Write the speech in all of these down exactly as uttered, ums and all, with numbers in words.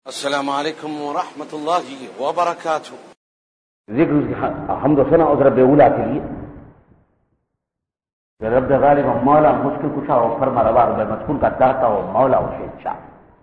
السلام علیکم ورحمۃ اللہ وبرکاتہ۔ ذکر حمد و ثنا اس رب اولا کے لیے کہ رب غالب مولا مشکل کشا ہو، فرما روا رب مسکون کا داتا ہو، مولا و شہنشاہ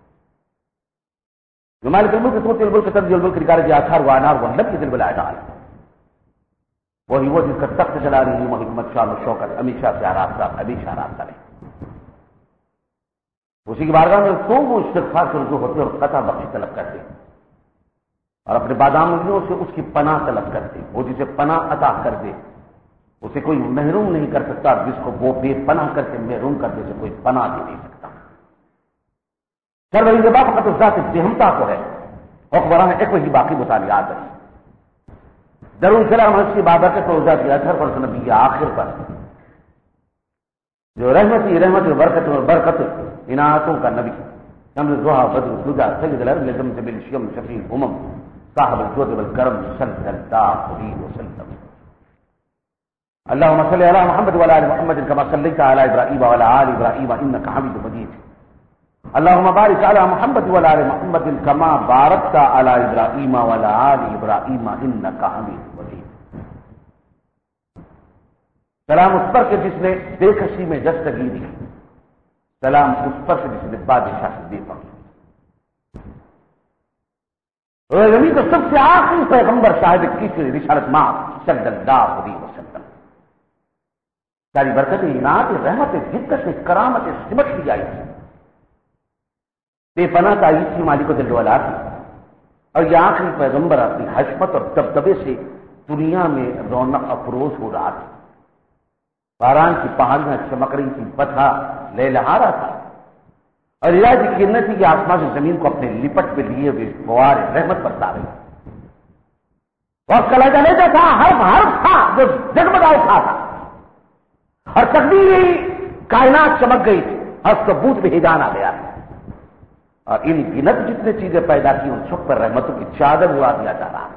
جو مالک الملک توتی الملک تنزیل الملک رکارج آثار و انار و لم یذل بلا عدال، وہی وہ جس کا تخت چلا رہی ہے حکمت شان و شوکت ہمیشہ سے آراستہ ہمیشہ آراستہ رہے، اسی کی بارگاہ میں تو وہ استغفار سے رجوع ہوتے اور قطع بخشی طلب کرتے اور اپنے باداموں سے اس کی پناہ طلب کرتے، وہ جسے پناہ عطا کر دے اسے کوئی محروم نہیں کر سکتا، اور جس کو وہ بے پناہ کر کے محروم کر دے اسے کوئی پناہ بھی نہیں سکتا۔ سر وہی زبا فقط اس ذات بہمتا کو ہے، حکمراں ایک وہی باقی مطالعات ہے، درون سلام حس کی بابت کو ذات اثر پر نبی آخر پر جو رحمت ہی رحمت و برکت اور برکت عنایتوں کا نبی شمس ضحیٰ بدر الدجیٰ سید الارض لزمت بالشیم شفیع الامم صاحب الجود والکرم صلی اللہ علیہ وسلم۔ اللهم صل علی محمد وعلی آل محمد كما صلیت علی ابراہیم وعلی آل ابراہیم انک حمید مجید۔ اللهم بارک علی محمد وعلی آل محمد كما بارکت علی ابراہیم وعلی آل ابراہیم انک حمید مجید۔ سلام اس پر کہ جس نے بے کسی میں دستگیری، سلام اس پر سے جس نے بادشاہ سے بے پکی، زمین کو سب سے آخری پیغمبر صاحب کی رسالت ماں صلی اللہ علیہ وسلم، ساری برکت عنایت رحمت جدت کرامت سمٹ لی آئی تھی، بے پناہ کا عیسی مالک و جل والا تھی، اور یہ آخری پیغمبر اپنی حشمت اور دبدبے سے دنیا میں رونق افروز ہو رہا تھا، باران کی پہاڑیاں چمک رہی تھی، پتھا لہلہا رہا تھا، اور الہ کی کرنیں تھی کہ آسمان سے زمین کو اپنے لپٹ پہ لیے ہوئے فوار رحمت برسا رہی، وقت کا لہجہ لہجہ تھا، حرف حرف تھا جو جگمگا اٹھا تھا، اور تقدیر کائنات چمک گئی تھی، حرف تو بوت میں ہدان آ گیا تھا، اور ان گنت جتنے چیزیں پیدا کی ان سب پر رحمتوں کی چادر اڑا دیا جا رہا ہے۔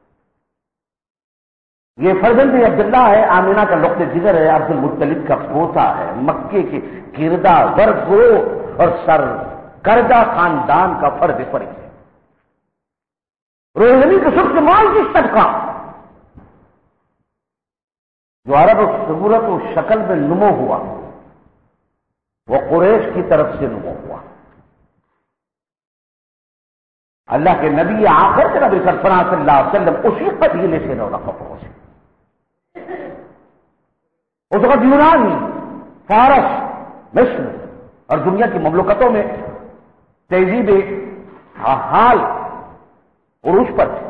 یہ فرزند عبداللہ ہے، آمینہ کا لقطۂ جگر ہے، عبد المطلب کا پوتا ہے، مکے کے گردا ورگو اور سر کردہ خاندان کا فرد فرض ہے، روزنی کے سب سے مال کی صدقہ جو عرب و صورت و شکل میں نمو ہوا وہ قریش کی طرف سے نمو ہوا، اللہ کے نبی آخر کے نبی سرفراز صلی اللہ علیہ وسلم اسی قبیلے سے رونق افروز ہے۔ اس وقت یونانی، فارس، مصر اور دنیا کی مملکتوں میں تہذیب حال عروج پر تھی،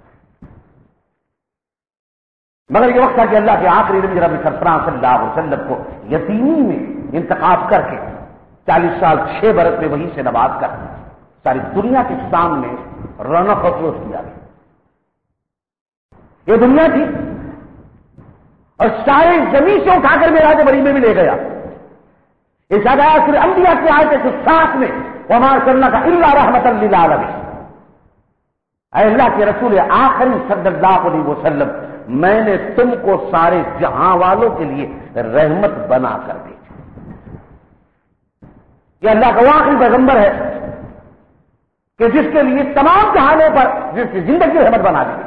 مگر یہ وقت تھا کہ اللہ کے آخری نبی رب سرفراز صلی اللہ علیہ وسلم کو یتیمی میں انتخاب کر کے چالیس سال چھ برس میں وہیں سے نواز کر ساری دنیا کے سامنے رونق افروز کیا گیا۔ یہ دنیا تھی اور سارے زمین سے اٹھا کر میراج بری میں بھی لے گیا، اس آیات سورہ انبیاء کی آیت کے ساتھ میں وما ارسلناک الا رحمۃ للعالمین، اے اللہ کے رسول آخری صلی اللہ علیہ وسلم میں نے تم کو سارے جہاں والوں کے لیے رحمت بنا کر دی۔ یہ اللہ کا آخری پیغمبر ہے کہ جس کے لیے تمام جہانوں پر جس کی زندگی رحمت بنا دی،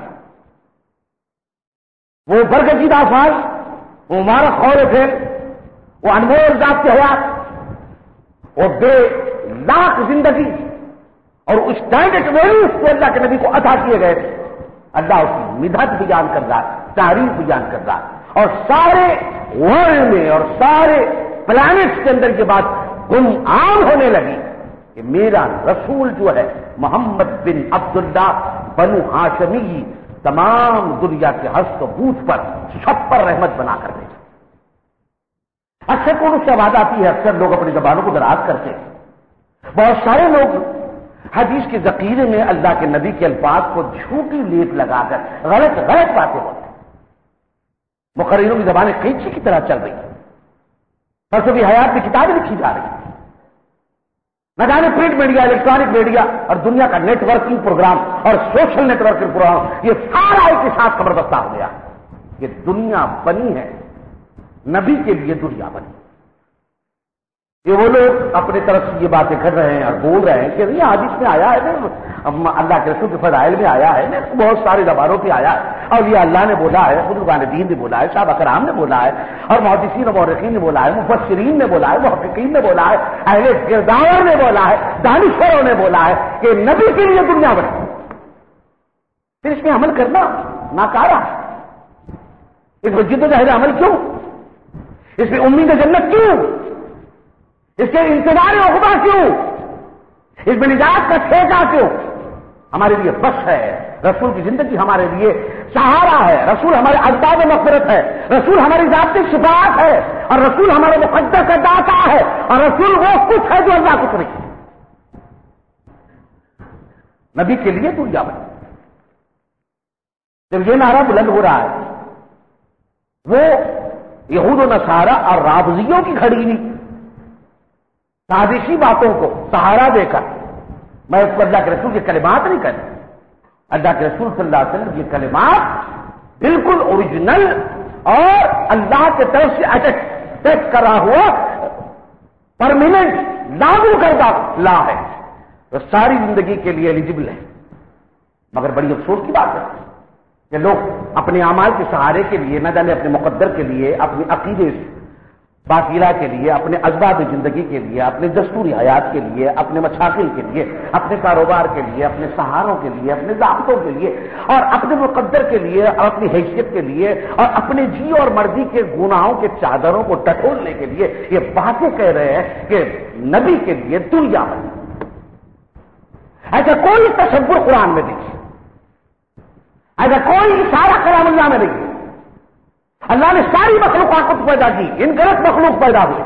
وہ برگزیدہ افعال، وہ مبارک خور پھیل، وہ انمول ذات کے حیات، وہ بے لاکھ زندگی اور اس ڈائنٹ ویلیوز جو اللہ کے نبی کو عطا کیے گئے تھے، اللہ اس کی مدحت بیان کر رہا، تعریف بیان کر رہا، اور سارے ورلڈ میں اور سارے پلانٹس کے اندر یہ بات گم عام ہونے لگی کہ میرا رسول جو ہے محمد بن عبداللہ بنو ہاشمی تمام دنیا کے ہست و بوت پر سب پر رحمت بنا کر دے۔ اکثر کون اس سے آواز آتی ہے، اکثر لوگ اپنی زبانوں کو دراز کرتے ہیں، بہت سارے لوگ حدیث کے ذخیرے میں اللہ کے نبی کے الفاظ کو جھوٹی لیپ لگا کر غلط غلط باتیں ہوتی ہیں، مقررینوں کی زبانیں قینچی کی طرح چل رہی ہیں، فلسفی حیات کی کتابیں لکھی جا رہی ہیں، نہ جانے پرنٹ میڈیا، الیکٹرانک میڈیا اور دنیا کا نیٹ ورکنگ پروگرام اور سوشل نیٹ ورکنگ پروگرام یہ سارا ایک کے ساتھ خبردستہ ہو گیا۔ یہ دنیا بنی ہے، نبی کے لیے دنیا بنی، یہ وہ لوگ اپنی طرف سے یہ باتیں کر رہے ہیں اور بول رہے ہیں کہ یہ حدیث میں آیا ہے نا، اللہ کے رسول کے فضائل میں آیا ہے نا، بہت ساری زبانوں پہ آیا ہے، اور یہ اللہ نے بولا ہے، بزرگان دین نے بولا ہے، صحابہ کرام نے بولا ہے، اور محدثین و مورخین نے بولا ہے، مفسرین نے بولا ہے، محققین نے بولا ہے، اہل کردار نے بولا ہے، دانشوروں نے بولا ہے کہ نبی کے لیے دنیا بنی، پھر اس میں عمل کرنا ناکارہ، اس میں جد و جہد عمل کیوں، اس میں امید جنت کیوں، اس کے انتظار عقبہ کیوں، اس میں نجات کا ٹھیکہ کیوں؟ ہمارے لیے بس ہے، رسول کی زندگی ہمارے لیے سہارا ہے، رسول ہمارے اسباب مغفرت ہے، رسول ہماری ذاتی شفاعت ہے، اور رسول ہمارے مقدس داتا ہے، اور رسول وہ کچھ ہے جو اللہ کچھ نہیں۔ نبی کے لیے دنیا بنی۔ جب یہ نعرہ بلند ہو رہا ہے، وہ یہود و نصارہ اور رافضیوں کی کھڑی ہوئی سازشی باتوں کو سہارا دے کر، میں اس کو اللہ کے رسول کے کلمات نہیں کہتا، اللہ کے رسول صلی اللہ علیہ وسلم یہ کلمات بالکل اوریجنل اور اللہ کی طرف سے اٹیچ کرا ہوا پرماننٹ لاگو کردہ لا ہے، تو ساری زندگی کے لیے ایلیجبل ہے۔ مگر بڑی افسوس کی بات ہے کہ لوگ اپنے اعمال کے سہارے کے لیے، نہ جانے اپنے مقدر کے لیے، اپنے عقیدے باقیلا کے لیے، اپنے اسباب زندگی کے لیے، اپنے دستوری حیات کے لیے، اپنے مشاغل کے لیے، اپنے کاروبار کے لیے، اپنے سہاروں کے لیے، اپنے ضابطوں کے لیے، اور اپنے مقدر کے لیے، اور اپنی حیثیت کے لیے، اور اپنے جی اور مرضی کے گناہوں کے چادروں کو ٹٹولنے کے لیے یہ باتیں کہہ رہے ہیں کہ نبی کے لیے دنیا بنی۔ ایسا کوئی تصور قرآن میں نہیں، ایسا کوئی اشارہ کلام اللہ میں نہیں۔ اللہ نے ساری مخلوقات کو پیدا کی، ان غلط مخلوق پیدا ہوئے،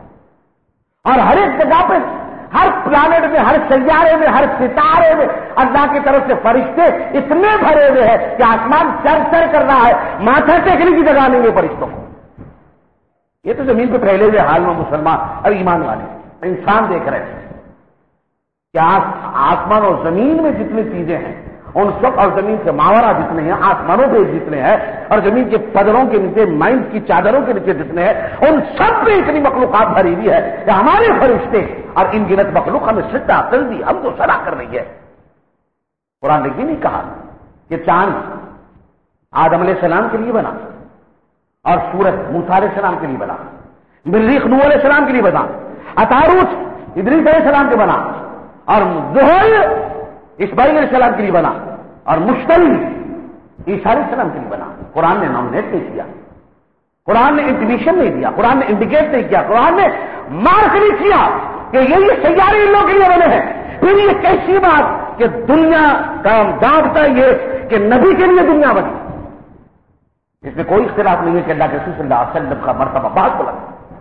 اور ہر ایک جگہ پہ، ہر پلانٹ میں، ہر سیارے میں، ہر ستارے میں اللہ کی طرف سے فرشتے اتنے بھرے ہوئے ہیں کہ آسمان چر چر کر رہا ہے، ماتھا ٹیکنے کی جگہ نہیں ہے فرشتوں کو۔ یہ تو زمین پہ پھیلے ہوئے حال میں مسلمان اور ایمان والے انسان دیکھ رہے ہیں کہ آسمان اور زمین میں جتنی چیزیں ہیں، ان سب اور زمین کے ماورا جتنے ہیں، آسمانوں پہ جتنے ہیں، اور زمین کے پدروں کے نیچے، مائنڈ کی چادروں کے نیچے جتنے ہیں، ان سب میں اتنی مخلوقات بھری ہوئی ہے کہ ہمارے فرشتے اور ان گنت مخلوق ہمیں سجدہ عقل دی، ہم کو صلاح کر رہی ہے۔ قرآن نے یہ نہیں کہا کہ چاند آدم علیہ السلام کے لیے بنا، اور سورج موسیٰ علیہ السلام کے لیے بنا، مریخ نوح علیہ السلام کے لیے بنا، عطاروت ادریس علیہ السلام کے بنا، اور زحل اسماعیل علیہ السلام کے لیے بنا، اور مشتری عیسیٰ علیہ السلام کے لیے بنا۔ قرآن نے نامنیٹ نہیں کیا، قرآن نے انٹیمیشن نہیں دیا، قرآن نے انڈیکیٹ نہیں کیا، قرآن نے مارک نہیں کیا کہ یہ سیارے ان لوگوں کے لیے بنے ہیں۔ پھر یہ کیسی بات کہ دنیا کا دعوت یہ کہ نبی کے لیے دنیا بنی؟ اس میں کوئی اختلاف نہیں ہے کہ اللہ کے رسول صلی اللہ علیہ وسلم کا مرتبہ بہت بلند۔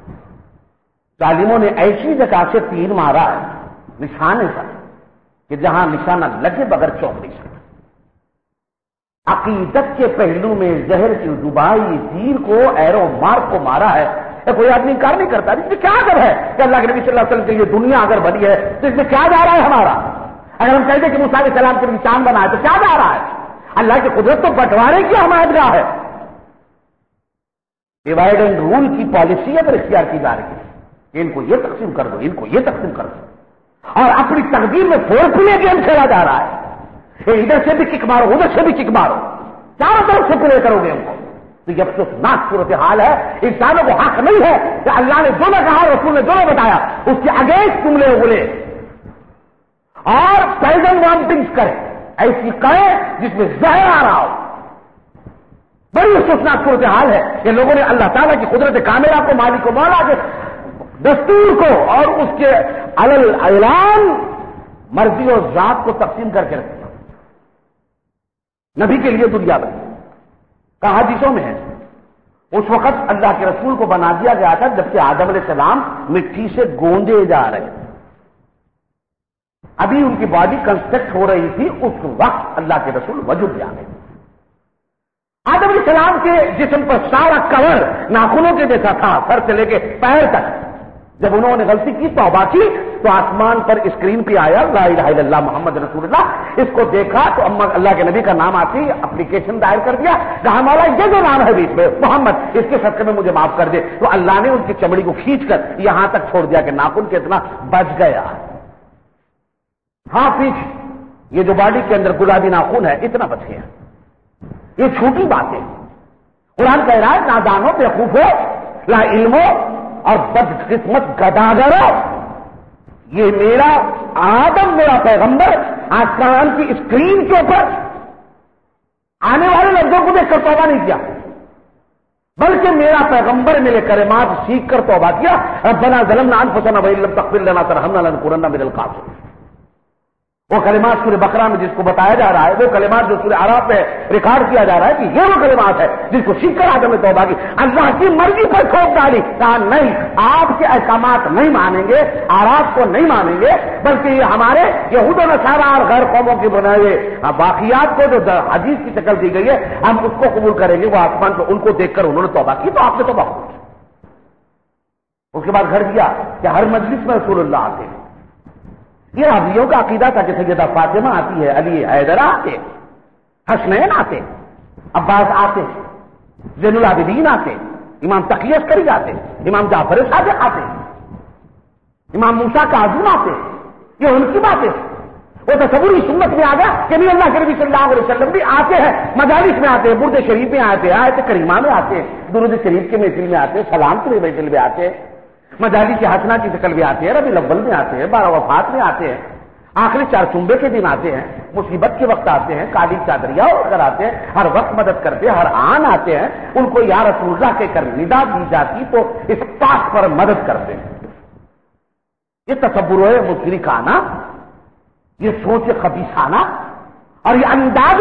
ظالموں نے ایسی جگہ سے تیر مارا ہے نشانے پر کہ جہاں نشانہ لگے بغیر چوک نہیں سکتا۔ عقیدت کے پہلو میں زہر کی ڈبائی تیر کو، ایرو مارک کو مارا ہے، کوئی آدمی انکار نہیں کرتا۔ اس میں کیا ادب ہے کہ اللہ کے نبی صلی اللہ علیہ وسلم کے لیے دنیا اگر بنی ہے تو اس میں کیا جا رہا ہے ہمارا؟ اگر ہم کہتے کہ موسیٰ علیہ السلام کے لیے چاند بنا ہے تو کیا جا رہا ہے؟ اللہ کی قدرت تو بٹوارے کی حمایت گاہ ہے۔ ڈیوائڈ اینڈ رول کی پالیسی اگر اختیار کی جا رہی ہے کہ ان کو یہ تقسیم کر دو، ان کو یہ تقسیم کر دو، اور اپنی تقدیر میں فور پلے گیم کھیلا جا رہا ہے، ادھر سے بھی کک مارو، ادھر سے بھی کک مارو، چاروں طرف سے پلے کرو گے ان کو، تو یہ افسوسناک صورتحال ہے۔ انسانوں کو حق نہیں ہے کہ اللہ نے جو نہ کہا، رسول نے جو نہ بتایا، اس کے اگینسٹ تملے اگلے اور پوائزن وامٹنگس کرے، ایسی کرے جس میں زہر آ رہا ہو۔ بڑی افسوسناک صورتحال ہے کہ لوگوں نے اللہ تعالیٰ کی قدرت کاملہ کو، مالک و مولا کے دستور کو اور اس کے علل اعلان مرضی اور ذات کو تقسیم کر کے رکھا۔ نبی کے لیے دنیا بنی، کہا حدیثوں میں ہے اس وقت اللہ کے رسول کو بنا دیا گیا تھا جبکہ آدم علیہ السلام مٹی سے گوندے جا رہے تھے، ابھی ان کی باڈی کنسٹرکٹ ہو رہی تھی، اس وقت اللہ کے رسول وجود میں آ گئے۔ آدم علیہ السلام کے جسم پر سارا کور ناخنوں کے جیسا تھا، سر سے لے کے پیر تک۔ جب انہوں نے غلطی کی، توبہ کی، تو آسمان پر اسکرین پہ آیا لا الہ الا اللہ محمد رسول اللہ، اس کو دیکھا تو اما اللہ کے نبی کا نام آتی اپلیکیشن دائر کر دیا، کہا مولا یہ جو نام ہے بیچ میں محمد، اس کے صدقے میں مجھے معاف کر دے، تو اللہ نے ان کی چمڑی کو کھینچ کر یہاں تک چھوڑ دیا کہ ناخن کے اتنا بچ گیا۔ ہاں پیچھے یہ جو باڈی کے اندر گلابی ناخن ہے اتنا بچ گیا، یہ چھوٹی بات ہے۔ قرآن کہہ رہا ہے نادانو بیوقوفو لا علمو اور بدقسمت گداگرو، یہ میرا آدم میرا پیغمبر آسمان کی اسکرین کے اوپر آنے والے لفظوں کو دیکھ کر توبہ نہیں کیا، بلکہ میرا پیغمبر میرے کلمات سیکھ کر توبہ کیا، ربنا ظلمنا انفسنا وان لم تغفر لنا وترحمنا لنكونن من الخاسرین۔ وہ کلمات سورہ بقرہ میں جس کو بتایا جا رہا ہے، وہ کلمات جو سورہ اعراف میں ریکارڈ کیا جا رہا ہے کہ یہ وہ کلمات ہے جس کو سیکھ کر آدم نے توبہ کی، اللہ کی مرضی پر ٹھوک ڈالی، کہا نہیں آپ کے احکامات نہیں مانیں گے، اعراف کو نہیں مانیں گے، بلکہ یہ ہمارے یہود و نصارہ اور غیر قوموں کے بنائے ہوئے باقیات کو جو حدیث کی شکل دی گئی ہے ہم اس کو قبول کریں گے۔ وہ آسمان کو ان کو دیکھ کر انہوں نے توبہ کی، تو آپ نے توبہ کی۔ اس کے بعد گھر دیا کہ ہر مجلس میں رسول اللہ آتے ہیں۔ یہ رازیوں کا عقیدہ تھا کہ سیدہ فاطمہ آتی ہے، علی حیدر آتے، حسنین آتے، عباس آتے، زین العابدین آتے، امام تقی عسکری آتے، امام جعفر صادق آتے، امام موسیٰ کاظم آتے، یہ ان کی باتیں۔ وہ تصوری سنت میں آ گیا کہ نہیں اللہ کے نبی صلی اللہ علیہ وسلم بھی آتے ہیں، مجالس میں آتے ہیں، برد شریف میں آتے ہیں، آیت کریمہ میں آتے ہیں، درود شریف کے محفل میں آتے ہیں، سلام کے محفل میں آتے ہیں، مجالس حسنہ کی شکل میں آتے ہیں، ربیع الاول میں آتے ہیں، بارہ وفات میں آتے ہیں، آخری چار چنبے کے دن آتے ہیں، مصیبت کے وقت آتے ہیں، کالی چادریا ہو کر آتے ہیں، ہر وقت مدد کرتے ہیں، ہر آن آتے ہیں، ان کو یا رسول اللہ کے کر ندا دی جاتی تو اس پاک پر مدد کرتے ہیں۔ یہ تصور ہے مشرکانہ، یہ سوچ خبیثانہ اور یہ انداز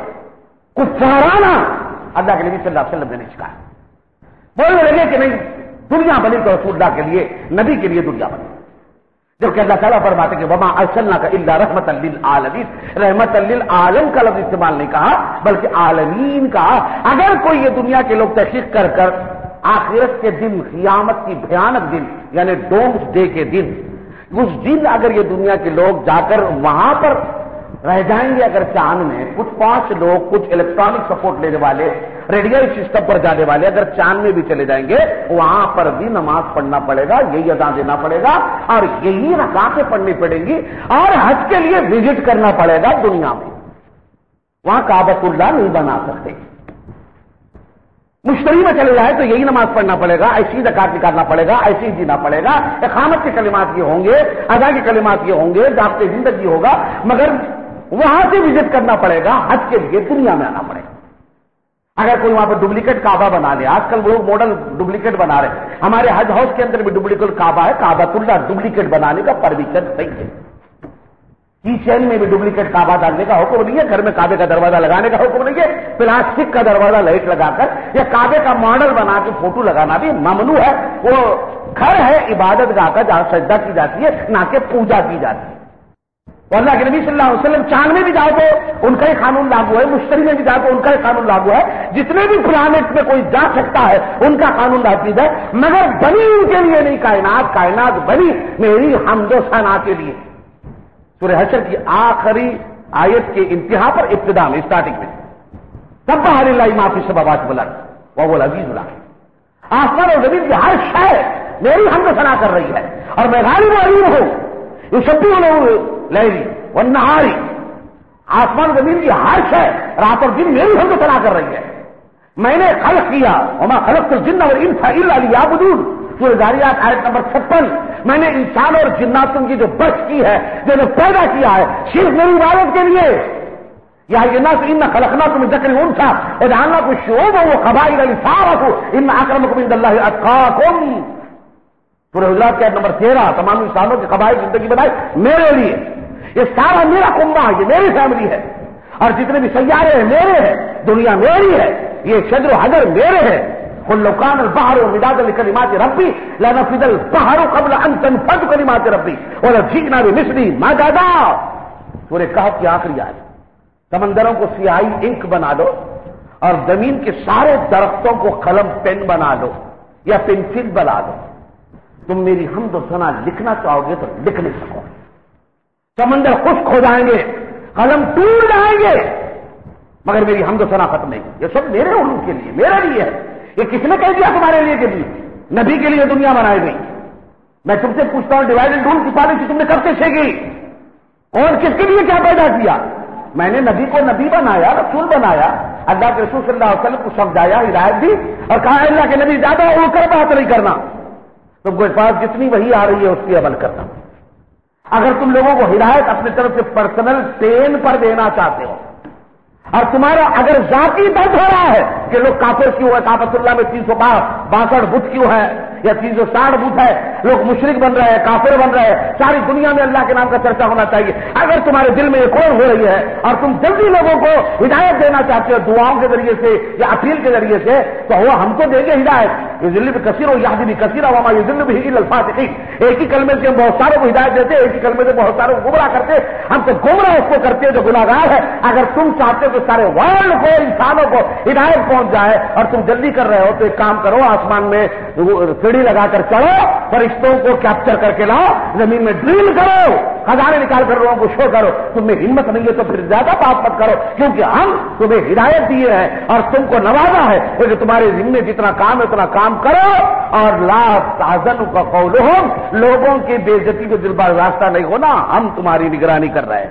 کفارانہ اللہ کے نبی صلی اللہ علیہ وسلم نے نہیں سکھایا۔ بولنے لگے کہ نہیں دنیا بنی تو رسول اللہ کے لیے، نبی کے لیے دنیا بنی، جبکہ اللہ تعالیٰ فرماتے کہ وما ارسلناک الا رحمۃ للعالمین، رحمۃ للعالم کا لفظ استعمال نہیں کہا بلکہ عالمین کہا۔ اگر کوئی یہ دنیا کے لوگ تحقیق کر کر آخرت کے دن، قیامت کی بھیانک دن یعنی ڈومس ڈے کے دن، اس دن اگر یہ دنیا کے لوگ جا کر وہاں پر رہ جائیں گے، اگر چاند میں کچھ پانچ لوگ، کچھ الیکٹرانک سپورٹ لینے والے، ریڈیو سسٹم پر جانے والے اگر چاند میں بھی چلے جائیں گے، وہاں پر بھی نماز پڑھنا پڑے گا، یہی اذان دینا پڑے گا اور یہی رکعتیں پڑھنی پڑیں گی، اور حج کے لیے وزٹ کرنا پڑے گا دنیا میں۔ وہاں کعبۃ اللہ نہیں بنا سکتے، مشتری میں چلے جائے تو یہی نماز پڑھنا پڑے گا، ایسی زکات نکالنا پڑے گا، ایسی جینا پڑے گا، اقامت کے کلمات یہ ہوں گے، ادا کے کلمات یہ ہوں گے، ضابط زندگی ہوگا، مگر وہاں سے وزٹ کرنا پڑے گا، حج کے لیے دنیا میں آنا پڑے گا۔ اگر کوئی وہاں پہ ڈپلیکیٹ کعبہ بنا لے، آج کل لوگ ماڈل ڈپلیکیٹ بنا رہے ہیں، ہمارے حج ہاؤس کے اندر بھی ڈپلیکیٹ کعبہ ہے، کعبۃ اللہ ڈپلیکیٹ بنانے کا پرمیشن صحیح ہے، کی چین میں بھی ڈپلیکیٹ کعبہ ڈالنے کا حکم نہیں ہے، گھر میں کعبے کا دروازہ لگانے کا حکم نہیں ہے، پلاسٹک کا دروازہ لائٹ لگا کر یا کعبے کا ماڈل بنا کے فوٹو لگانا بھی ممنوع ہے۔ وہ گھر ہے عبادت گاہ کا جہاں سجدہ کی جاتی ہے، نہ کہ پوجا کی جاتی ہے۔ تو اللہ کے نبی صلی اللہ علیہ وسلم چاند میں بھی جاؤ تو ان کا ہی قانون لاگو ہے، مشتری میں بھی جاؤ تو ان کا ہی قانون لاگو ہے، جتنے بھی پلانٹ میں کوئی جا سکتا ہے ان کا قانون نافذ ہے، مگر بنی ان کے لیے نہیں، کائنات کائنات بنی میری حمد و ثنا کے لیے۔ سورہ حشر کی آخری آیت کے انتہا پر ابتدا میں اسٹارٹنگ میں سبح للہ ما فی السماوات والارض وهو العزیز الحکیم، آسمان اور زمین کی ہر شے میری حمد و ثنا کر رہی ہے اور میں غالب و علیم ہوں، یسبح له الليل والنهار، آسمان و زمین کی ہر شے رات اور دن میری حمد و ثنا کر رہی ہے۔ میں نے خلق کیا وما خلقت الجن والانس الا لیعبدون، سورہ ذاریات آیت نمبر چھپن، میں نے انسان اور جناتوں کی جو بچ کی ہے، جو نے پیدا کیا ہے صرف میری عبادت کے لیے۔ یا الناس انا خلقناکم من ذکر وانثى وجعلناکم شعوبا وقبائل لتعارفوا ان اکرمکم عند اللہ اتقاکم، سورہ حجرات کی آیت نمبر تیرہ، تمام انسانوں کے قبائل زندگی بنائے میرے لیے، یہ سارا میرا کنبہ، یہ میری فیملی ہے، اور جتنے بھی سیارے ہیں میرے ہیں، دنیا میری ہے، یہ شجر و حجر میرے ہیں۔ قل لو كان البحر مدادا لكلمات ربي لنفذ البحر قبل ان تنفذ كلمات ربي ولجئنا بمثله مددا، سورہ کہف کی آخری آیت۔ سمندروں کو سیاہی انک بنا دو اور زمین کے سارے درختوں کو قلم پین بنا دو یا پنسل بنا دو، تم میری حمد و ثنا لکھنا چاہو گے تو لکھ نہیں سکو گے. سمندر خشک ہو جائیں گے, قلم ٹوٹ جائیں گے, مگر میری حمد و ثنا ختم نہیں. یہ سب میرے علوم کے لیے, میرے لیے ہے. یہ کس نے کہہ دیا تمہارے لیے کے لیے؟ نبی کے لیے دنیا بنائی گئی. میں تم سے پوچھتا ہوں, ڈیوائڈ اینڈ رول کی پالیسی تم نے کب سے سیکھی اور کس کے لیے کیا پیدا کیا؟ میں نے نبی کو نبی بنایا, رسول بنایا, اللہ کے رسول صلی اللہ علیہ وسلم کو سمجھایا, ہدایت دی اور کہا اللہ کے نبی زیادہ وہ کر بات نہیں کرنا, تم کو پاس جتنی وحی آ رہی ہے اس کی عمل کرنا. اگر تم لوگوں کو ہدایت اپنی طرف سے پرسنل پین پر دینا چاہتے ہو اور تمہارا اگر ذاتی درد ہو رہا ہے کہ لوگ کافر کیوں ہے, کعبۃ اللہ میں تین سو باسٹھ بت کیوں ہے یا تین سو ساٹھ بت ہے, لوگ مشرک بن رہے ہیں, کافر بن رہے ہیں, ساری دنیا میں اللہ کے نام کا چرچا ہونا چاہیے. اگر تمہارے دل میں ایک اور ہو رہی ہے اور تم جلدی لوگوں کو ہدایت دینا چاہتے ہو دعاؤں کے ذریعے سے یا اپیل کے ذریعے سے, تو وہ ہم کو دیں گے ہدایت. یہ ذل بھی کثیر ہو, یاد بھی کثیر ہوا, یہ ذل بھی الفاظ. ایک ہی کلمے سے ہم بہت ساروں کو ہدایت دیتے, ایک ہی کلمے سے بہت ساروں کو گمراہ کرتے. ہم تو گمراہ اس کو کرتے ہیں جو گناہگار ہے. اگر تم چاہتے ہو کہ سارے ورلڈ کو, انسانوں کو ہدایت پہنچ جائے اور تم جلدی کر رہے ہو, تو ایک کام کرو, آسمان میں سیڑھی لگا کر چڑھو, فرشتوں کو کیپچر کر کے لاؤ, زمین میں ڈرل کرو, خزانے نکال کر لوگوں کو شو کرو. تم میں ہمت نہیں ہے تو پھر زیادہ بات مت کرو, کیونکہ ہم تمہیں ہدایت دیے ہیں اور تم کو نوازا ہے کہ تمہارے ذمے جتنا کام ہے اتنا کام کرو. اور لا تحزن کا قولہم, لوگوں کی بے عزتی کو دل بار راستہ نہیں ہونا, ہم تمہاری نگرانی کر رہے ہیں.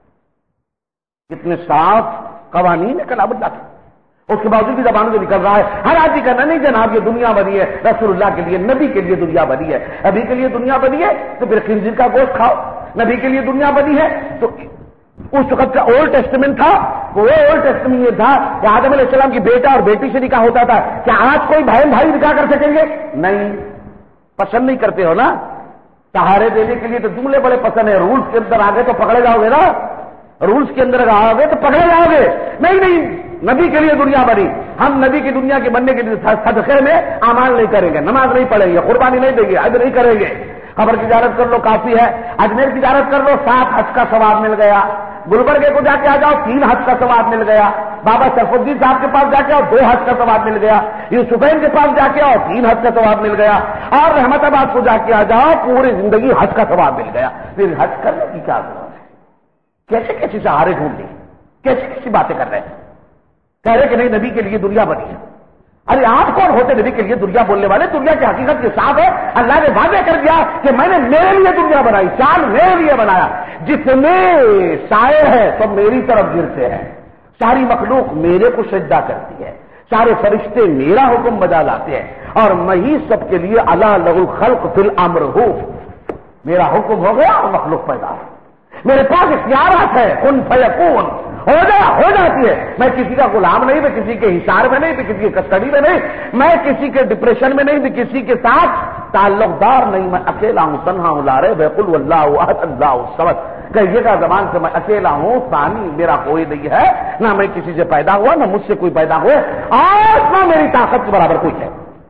کتنے صاف قوانین ہے کلام اللہ کے, اس کے باوجود بھی زبانوں سے نکل رہا ہے. ہر آدمی کہنا نہیں جناب یہ دنیا بنی ہے رسول اللہ کے لیے, نبی کے لیے دنیا بنی ہے. نبی کے لیے دنیا بنی ہے تو پھر خنزیر کا گوشت کھاؤ. نبی کے لیے دنیا بنی ہے تو اس وقت کا اولڈ ٹیسٹمنٹ تھا, وہ اولڈ ٹیسٹمنٹ یہ تھا کہ آدم علیہ السلام کی بیٹا اور بیٹی سے نکاح ہوتا تھا. کیا آج کوئی بھائی بھائی نکاح کر سکیں گے؟ نہیں, پسند نہیں کرتے ہو نا. سہارے دینے کے لیے تو جملے بڑے پسند ہیں, رولز کے اندر آگے تو پکڑے جاؤ گے نا, رولز کے اندر آؤ گے تو پکڑے جاؤ گے. نہیں نہیں, نبی کے لیے دنیا بنی. ہم نبی کی دنیا کے بننے کے لیے صدقے میں اعمال نہیں کریں گے, نماز نہیں پڑھیں گے, قربانی نہیں دیں گے, حج نہیں کریں گے. خبر کی تجارت کر لو کافی ہے, اجمیر کی تجارت کر لو سات حج کا ثواب مل گیا. گلبرگے کو جا کے آ جاؤ تین حج کا ثواب مل گیا. بابا شرف الدین صاحب کے پاس جا کے آؤ دو حج کا ثواب مل گیا. یوسفین کے پاس جا کے آؤ تین حج کا ثواب مل گیا. اور رحمت آباد کو جا کے آ جاؤ پوری زندگی حج کا ثواب مل گیا. پھر حج کرنے کی کیا ضرورت ہے؟ کیسے کیسے سہارے ڈھونڈ لی, کیسی کیسی باتیں کر رہے ہیں. کہہ رہے کہ نہیں نبی کے لیے دنیا بنی ہے. ارے آپ کون ہوتے نبی کے لیے دنیا بولنے والے؟ دنیا کی حقیقت کے ساتھ ہے اللہ نے واضح کر دیا کہ میں نے میرے لیے دنیا بنائی, چاند میرے لیے بنایا. جتنے سائے ہیں سب میری طرف گرتے ہیں, ساری مخلوق میرے کو سجدہ کرتی ہے, سارے فرشتے میرا حکم بجا لاتے ہیں, اور میں ہی سب کے لیے الا لہ الخلق فی الامر ہوں. میرا حکم ہو گیا اور مخلوق پیدا ہو. میرے پاس اختیارات ہے, کن فیکون, ہو جا ہو جاتی ہے. میں کسی کا غلام نہیں, میں کسی کے حصار میں نہیں, میں کسی کے کسٹڈی میں نہیں, میں کسی کے ڈپریشن میں نہیں, میں کسی کے ساتھ تعلق دار نہیں. میں اکیلا ہوں, تنہا ہوں, لارے بیقل واللہ احد اللہ الصمد. کہیے گا زبان سے میں اکیلا ہوں, ثانی میرا کوئی نہیں ہے, نہ میں کسی سے پیدا ہوا نہ مجھ سے کوئی پیدا ہوئے, اور نہ میری طاقت کے برابر کوئی ہے.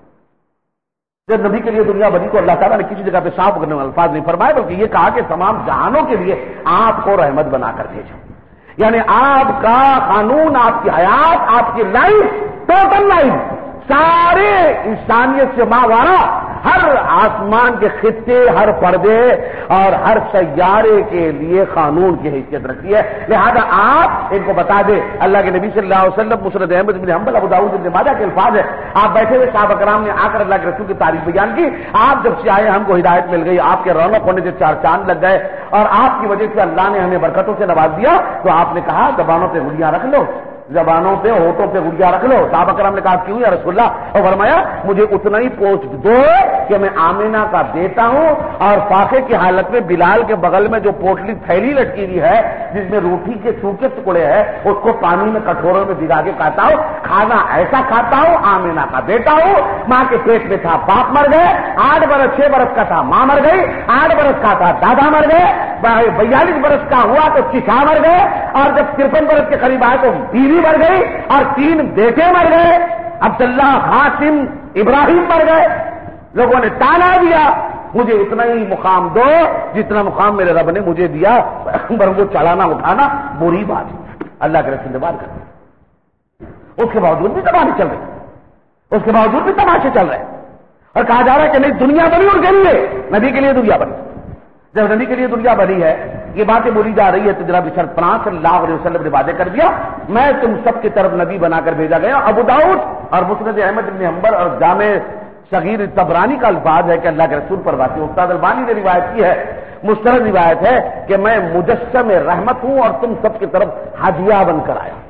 جب نبی کے لیے دنیا بنی تو اللہ تعالیٰ نے کسی جگہ پہ صاف کرنے والے الفاظ نہیں فرمائے, بلکہ یہ کہا کہ تمام جہانوں کے لیے آپ کو رحمت بنا کر بھیجا. یعنی آپ کا قانون, آپ کی حیات, آپ کی لائف, ٹوٹل لائف سارے انسانیت سے ماورا, ہر آسمان کے خطے, ہر پردے اور ہر سیارے کے لیے قانون کی حیثیت رکھتی ہے. لہذا آپ ان کو بتا دیں, اللہ کے نبی صلی اللہ علیہ وسلم مسند احمد بن حنبل ابو داؤد بن ماجہ کے الفاظ ہے, آپ بیٹھے ہوئے صحابہ کرام نے آ کر اللہ کے رسول کی تعریف بیان کی. آپ جب سے آئے ہم کو ہدایت مل گئی, آپ کے رونق ہونے سے چار چاند لگ گئے, اور آپ کی وجہ سے اللہ نے ہمیں برکتوں سے نواز دیا. تو آپ نے کہا زبانوں پہ گلیاں رکھ لو, زبانوں پہ ہوٹوں پہ گڑیا رکھ لو. صحابہ کرام نے کہا کیوں یا رسول اللہ؟ اور فرمایا مجھے اتنا ہی پوچھ دو کہ میں آمینہ کا بیٹا ہوں, اور فاقے کی حالت میں بلال کے بغل میں جو پوٹلی تھیلی لٹکی ہوئی ہے جس میں روٹی کے سوکھے ٹکڑے ہیں اس کو پانی میں کٹوروں میں بھگا کے کھاتا ہوں. کھانا ایسا کھاتا ہوں, آمینہ کا بیٹا ہوں. ماں کے پیٹ میں تھا, باپ مر گئے, آٹھ برس چھ برس کا تھا, ماں مر گئی, آٹھ برس کا تھا, دادا مر گئے, بیالیس برس کا ہوا تو چچا مر گئے, اور جب ترپن برس کے قریب آئے تو بیوی مر گئی, اور تین بیٹے مر گئے, عبداللہ, قاسم, ابراہیم مر گئے. لوگوں نے تانا دیا مجھے اتنا ہی مقام دو جتنا مقام میرے رب نے مجھے دیا, پر وہ چلانا اٹھانا بری بات ہے. اللہ کے رسول نے بات کر دی. اس کے باوجود بھی تماشے چل رہے, اس کے باوجود بھی تماشے چل رہے. اور کہا جا رہا ہے کہ نہیں دنیا بنی ان کے لیے، نبی کے لیے دنیا بنی. جب نبی کے لیے دنیا بنی ہے یہ باتیں بولی جا رہی ہے تو جناب سرفراز صلی اللہ علیہ وسلم نے وعدے کر دیا میں تم سب کی طرف نبی بنا کر بھیجا گیا. ابو داؤد اور مسند احمد بن حنبل اور جامع صغیر طبرانی کا الفاظ ہے کہ اللہ کے رسول پر واقع. استاد البانی نے روایت کی ہے، مستند روایت ہے کہ میں مجسم رحمت ہوں اور تم سب کی طرف ہدیہ بن کر آیا.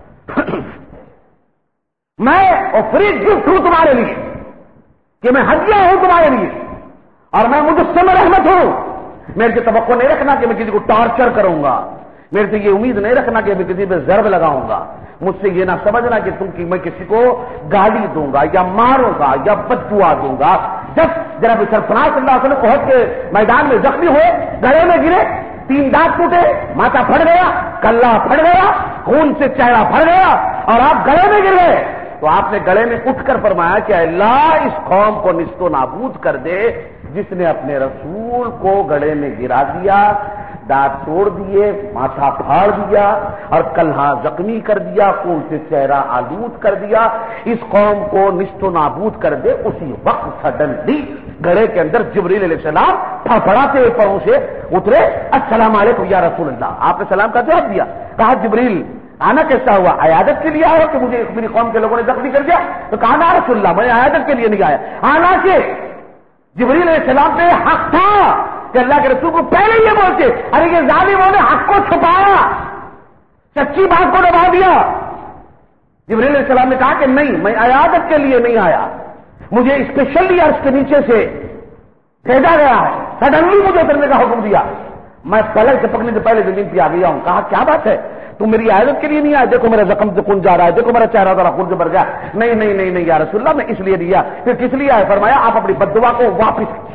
میں فری گفٹ ہوں تمہارے لیے کہ میں ہدیہ ہوں تمہارے لیے اور میں مجسم رحمت ہوں. میرے سے توقع نہیں رکھنا کہ میں کسی کو ٹارچر کروں گا، میرے سے یہ امید نہیں رکھنا کہ میں کسی پہ ضرب لگاؤں گا. مجھ سے یہ نہ سمجھنا کہ تم کی میں کسی کو گالی دوں گا یا ماروں گا یا بد دعا دوں گا. جب جناب سرفراز صلی اللہ علیہ وسلم احد کے میدان میں زخمی ہوئے، گلے میں گرے، تین دانت ٹوٹے، ماتھا پھٹ گیا، کلہ پھٹ گیا، خون سے چہرہ بھر گیا اور آپ گلے میں گر گئے تو آپ نے گلے میں اٹھ کر فرمایا کہ اللہ اس قوم کو نست و نابود کر دے جس نے اپنے رسول کو گڑے میں گرا دیا، دانت توڑ دیے، ماتھا پھاڑ دیا اور کلہا زخمی کر دیا، خون سے چہرہ آلود کر دیا. اس قوم کو نست و نابود کر دے. اسی وقت سڈنلی گڑے کے اندر جبریل علیہ السلام پھڑپڑاتے ہوئے پروں سے اترے. السلام علیکم یا رسول اللہ. آپ نے سلام کا جواب دیا. کہا جبریل آنا کیسا ہوا؟ عیادت کے لیے آیا کہ مجھے میری قوم کے لوگوں نے زخمی کر دیا؟ تو کہا نا رسول اللہ میں عیادت کے لیے نہیں آیا. آنا کہ جبریل علیہ السلام پہ حق تھا کہ اللہ کے رسول کو پہلے یہ بولتے، ارے یہ ظالموں نے حق کو چھپایا، سچی بات کو دبا دیا. جبریل علیہ السلام نے کہا کہ نہیں میں عیادت کے لیے نہیں آیا، مجھے اسپیشلی عرش کے نیچے سے بھیجا گیا ہے، سڈنلی مجھے اترنے کا حکم دیا، میں پلک سے پکڑنے سے پہلے زمین پہ آ گیا ہوں. کہا کیا بات ہے تم میری عیادت کے لیے نہیں آئے؟ دیکھو میرا زخم سے خون جا رہا ہے، دیکھو میرا چہرہ ذرا خون سے بھر گیا. نہیں نہیں نہیں نہیں یا رسول اللہ میں اس لیے دیا. پھر کس لیے آئے؟ فرمایا آپ اپنی بددعا کو واپس کیجیے.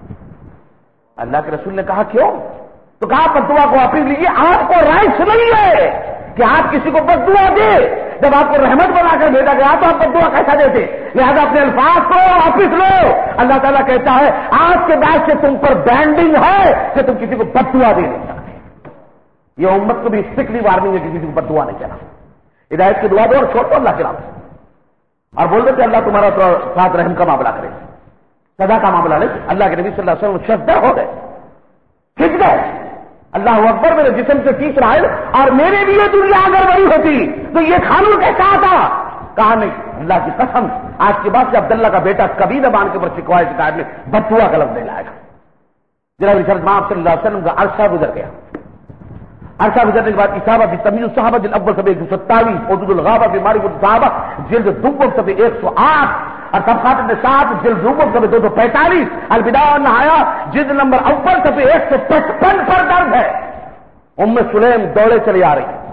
اللہ کے رسول نے کہا کیوں؟ تو کہا بددعا کو واپس لیجیے، آپ کو رائٹ نہیں ہے کہ آپ کسی کو بددعا دے. جب آپ کو رحمت بنا کر بھیجا گیا تو آپ بددعا کیسا دیتے؟ لہذا اپنے الفاظ کو واپس لو. اللہ تعالیٰ کہتا ہے آج کے بعد سے تم پر بینڈنگ ہے کہ تم کسی کو بددعا دے نہیں سکتے. یہ امت کو بھی اسٹرکٹلی وارننگ ہے کہ کسی کو بددعا نہیں کہنا. ہدایت کی دعا دو اور چھوڑ دو اللہ کے نام سے اور بول دو کہ اللہ تمہارا ساتھ رحم کا معاملہ کرے، سزا کا معاملہ نہیں. اللہ کے نبی صلی اللہ علیہ وسلم شدہ ہو گئے، کھنچ گئے. اللہ اکبر میرے جسم سے کھینچ رہا ہے اور میرے لیے دنیا اگر بڑی ہوتی تو یہ قانون کیسا آتا؟ کہا نہیں اللہ کی قسم آج کے بعد سے عبداللہ کا بیٹا کبھی زبان کے اوپر شکوائے شکایت میں بددعا کا لفظ نہیں لائے گا. جناب صلی اللہ علیہ وسلم کا عرصہ گزر گیا. عرصہ گزرنے کے بعد اصابہ بھی تمیز صحابہ جلد اول صفحے ایک سو ستاویس، حدود الغابہ بیماری صحابہ جلد دوم صفحے ایک سو آٹھ اور طبقات النساء جلد دوم صفحے دو سو پینتالیس، البدایہ والنہایہ جلد نمبر اول صفحے ایک سو پچپن پر درج ہے. ام سلیم دوڑے چلی آ رہی،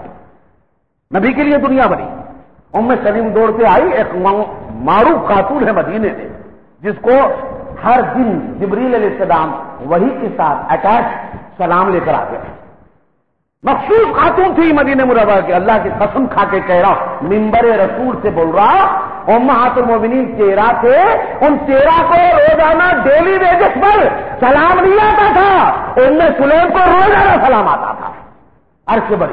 نبی کے لیے دنیا بنی. ام سلیم دوڑتے آئی، ایک معروف خاتون ہے مدینے میں جس کو ہر دن جبریل علیہ السلام وحی کے ساتھ اٹیچ سلام لے کر آتے ہیں. مخصوص خاتون تھی مدینہ منورہ کے. اللہ کی قسم کھا کے کہہ رہا منبر رسول سے بول رہا امہات المومنین چہرہ سے ان چہرہ کو روزانہ ڈیلی بیسس پر سلام نہیں آتا تھا، ام سلیم کو روزانہ سلام آتا تھا. عرش بڑی